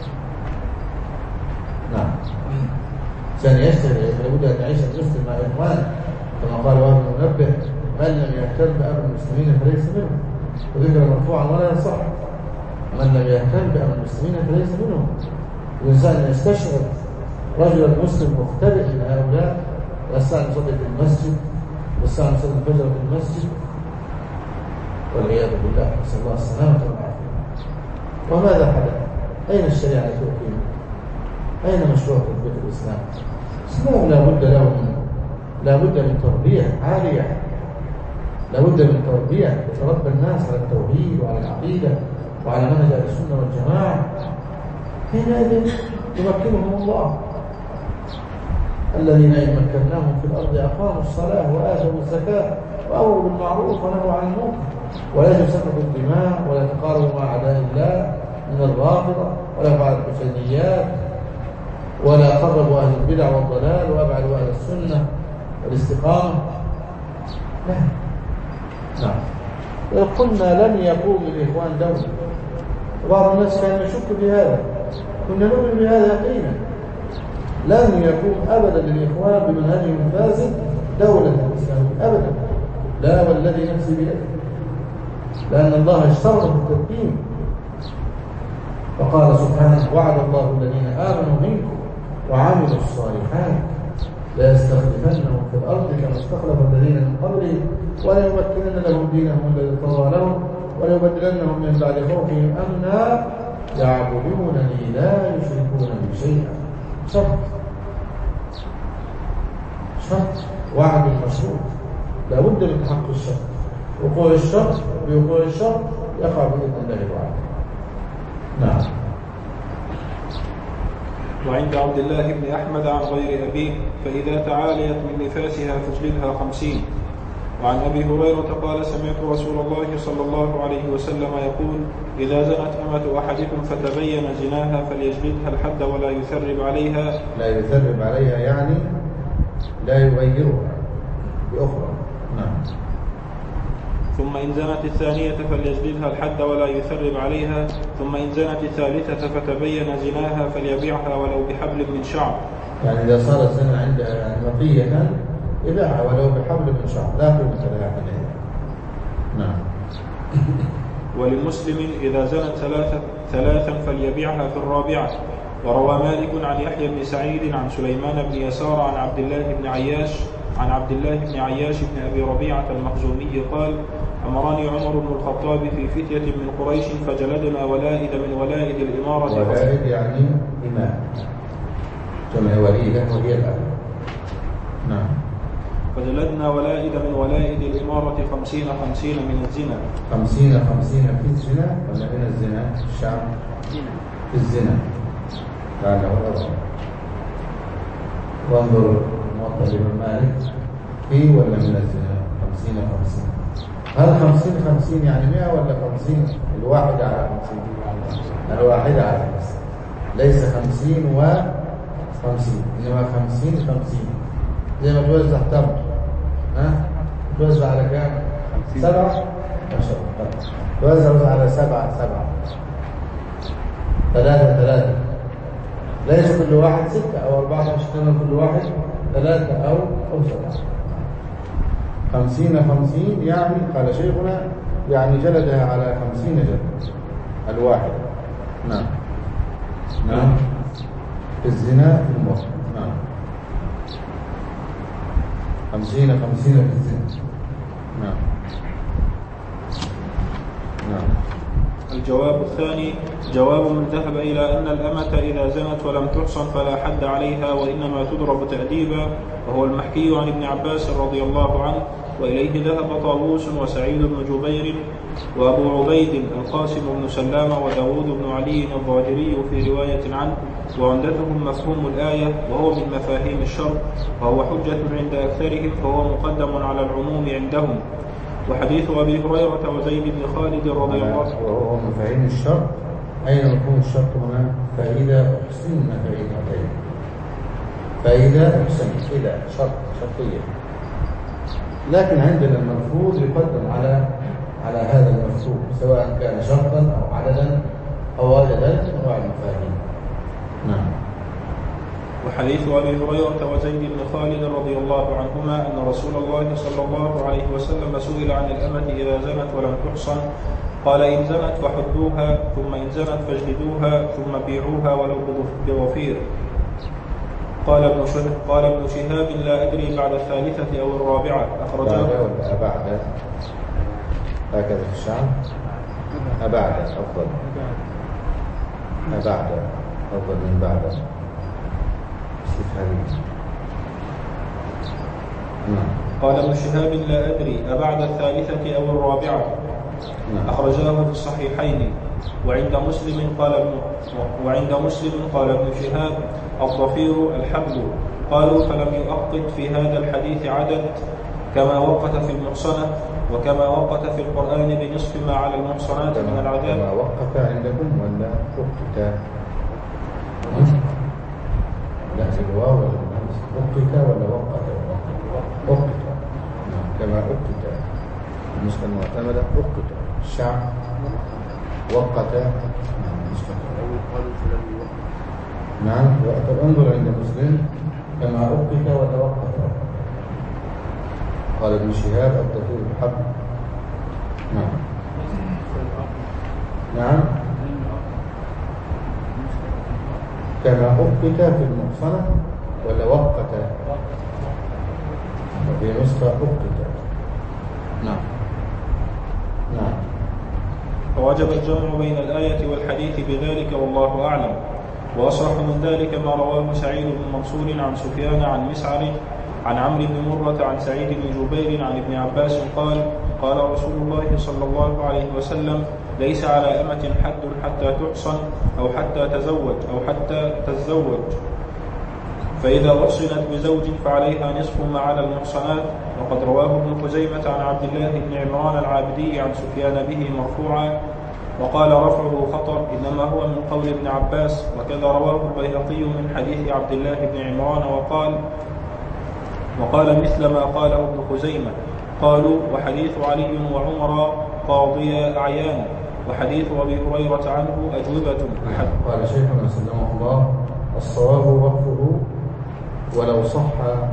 نعم، عشان يشتغل لابد أن يعيش المسلم مع إخوانه، كما قال وهب المنبه: من لم يهتم بأمر المسلمين فليس منهم، وذكر مرفوعا ولا يصح. من لم يهتم بأمر المسلمين فليس منهم. الإنسان يستشعر رجلا مسلم مختلف من هؤلاء ويستعن صلاة في المسجد ويستعن صلاة الفجر في المسجد والعياذ بالله، نسأل الله السلامة والعافية. وماذا حدث؟ أين الشريعة التي أقيمت؟ أين مشروع تطبيق الإسلام؟ الإسلام لا بد له من لا بد من تربية عالية، لا بد من تربية يتربى الناس على التوحيد وعلى العقيدة وعلى منهج أهل السنة والجماعة. حينئذ يمكنهم الله. الذين إن مكناهم في الأرض أقاموا الصلاة وآتوا الزكاة وأمروا بالمعروف ونهوا عن المنكر ولا تسفكوا الدماء ولا تقاربوا مع أعداء الله من الرافضة ولا فعل الحسينيات ولا قربوا أهل البدع والضلال وأبعدوا أهل السنة والاستقامة. لا، نعم، لو قلنا لن يقوم للإخوان دولة، وبعض الناس كان يشك في هذا، كنا نؤمن بهذا يقينا. لن يقوم أبدا للإخوان بمنهجهم الفاسد دولة إسلامية أبدا، لا والذي نفسي بيده، لأن الله اشترط في التدين فقال سبحانه: وعد الله الذين آمنوا منكم وعملوا الصالحات لا يستخلفنهم في الأرض كما استخلف الذين من قبلهم وليمكنن لهم دينهم الذي ارتضى لهم وليبدلنهم من بعد خوفهم أمنا يعبدونني لا يشركون بي شيئا. شرط شرط وعد المشروط، لا بد من تحقق الشرط. وقوع الشرط بوقوع الشرط يقع بإذن الله وعلا. نعم.
وعند عبد الله بن أحمد عن غير أبيه: فإذا تعاليت من نفاسها فاجلدها خمسين، وعن أبي هريرة قال سمعت رسول الله صلى الله عليه وسلم يقول إذا زنت أمة أحدكم فتبين زناها فليجلدها الحد ولا يثرب عليها.
لا يثرب عليها يعني لا يغيرها بأخرى. نعم.
ثم إن زنت الثانية فليجلدها الحد ولا يثرب عليها. ثم إن زنت الثالثة فتبين زناها فليبيعها ولو بحبل من شعر.
يعني إذا صار الزنا عندها نقية يبيعها ولو بحبل من شعر لا قيمة لها حينئذ. نعم.
ولمسلم إذا زنت ثلاثة ثلاثا فليبيعها في الرابعة. وروى مالك عن يحيى بن سعيد عن سليمان بن يسار عن عبد الله بن عياش عن عبد الله بن عياش بن أبي ربيعة المخزومي قال أمرني عمر بن الخطاب في فتية من قريش فجلدنا ولائد من ولائد الإمارة.
ولائد يعني إمام جمع وليدة وهي الأب. نعم.
فجلدنا ولائد من ولائد الإمارة خمسين خمسين من الزنا.
خمسين خمسين في الزنا ولا من الزنا في الشعب؟ في الزنا لعله الأضرب. وانظر موطأ الإمام مالك في ولا من الزنا خمسين خمسين. هل خمسين خمسين يعني مئة ولا خمسين الواحد على خمسين؟ الواحد على خمسين ليس خمسين وخمسين إنما خمسين خمسين زي ما توزع تمر. ها توزع على كام؟ سبعة ما شاء الله. توزع على سبعة سبعة ثلاثة ثلاثة ليس كل واحد ستة أو أربعة عشر كل واحد ثلاثة أو أو سبعة. خمسين خمسين يعني قال شيخنا يعني جلدها على خمسين جلد الواحد. نعم. نعم في الزنا في الموت. نعم خمسين خمسين في الزنا. نعم. نعم.
الجواب الثاني جواب من ذهب إلى أن الأمة إذا زنت ولم تحصن فلا حد عليها وإنما تضرب تأديبا وهو المحكي عن ابن عباس رضي الله عنه. وإليه ذهب طاووس وسعيد بن جبير وأبو عبيد القاسم بن سلام وداود بن علي الظاهري في رواية عنه. وعندتهم مفهوم الآية وهو من مفاهيم الشرع وهو حجة عند أكثرهم فهو مقدم على العموم عندهم. وحديث أبي هريرة وزيد بن خالد رضي الله عنه
وهو مفاهيم الشرع. أين مفهوم الشرط هنا؟ فإذا أحسن فإذا فإذا أحسن إذا شرط شرطية. لكن عندنا الملفوظ يقدم على على هذا المفهوم سواء كان شرطا أو عددا أو غير ذلك من أنواع المفاهيم. نعم.
وحديث أبي هريرة وزيد بن خالد رضي الله عنهما أن رسول الله صلى الله عليه وسلم سئل عن الأمة إذا زنت ولم تحصن قال إن زنت فحدوها ثم إن زنت فاجلدوها ثم بيعوها ولو بوفير. قال ابن شهاب قال ابن شهاب لا أدري بعد الثالثة أو الرابعة. أخرجه
ولا بعد هكذا في الشام. أبعد أفضل أبعد أفضل من بعد استفهامي.
قال ابن شهاب لا أدري أبعد الثالثة أو الرابعة. أخرجاه في الصحيحين. وعند مسلم قال ابن وعند مسلم قال ابن شهاب الضفير الحبل. قالوا فلم يؤقت في هذا الحديث عدد كما وقت في المحصنة وكما وقت في القرآن بنصف ما على المحصنات من العذاب.
كما وقت عندكم ولا وقت؟ لا الواو وقت ولا وقت؟ وقت. كما وقت النسخة المعتمدة وقت الشعب وقت. نعم. وقت انظر عند مسلم كما وقت ولا وقت. قال ابن شهاب الضفير الحبل. نعم. نعم كما وقت في المحصنة ولا وقت وفي نسخة وقت. نعم. نعم.
فوجب الجمع بين الآية والحديث بذلك والله أعلم. وأصرح من ذلك ما رواه سعيد بن منصور عن سفيان عن مسعر عن عمرو بن مرة عن سعيد بن جبير عن ابن عباس قال قال رسول الله صلى الله عليه وسلم ليس على أمة حد حتى تحصن أو حتى تزوج أو حتى تتزوج فإذا أحصنت بزوج فعليها نصف ما على المحصنات. وقد رواه ابن خزيمة عن عبد الله بن عمران العابدي عن سفيان به مرفوعا، وقال رفعه خطر إنما هو من قول ابن عباس. وكذا رواه البيهقي من حديث عبد الله بن عمران وقال وقال مثل ما قاله ابن خزيمة. قالوا وحديث علي وعمر قاضي أعيان، وحديث أبي هريرة عنه أجوبة.
قال شيخنا سلمه الله: الصواب وقفه ولو صح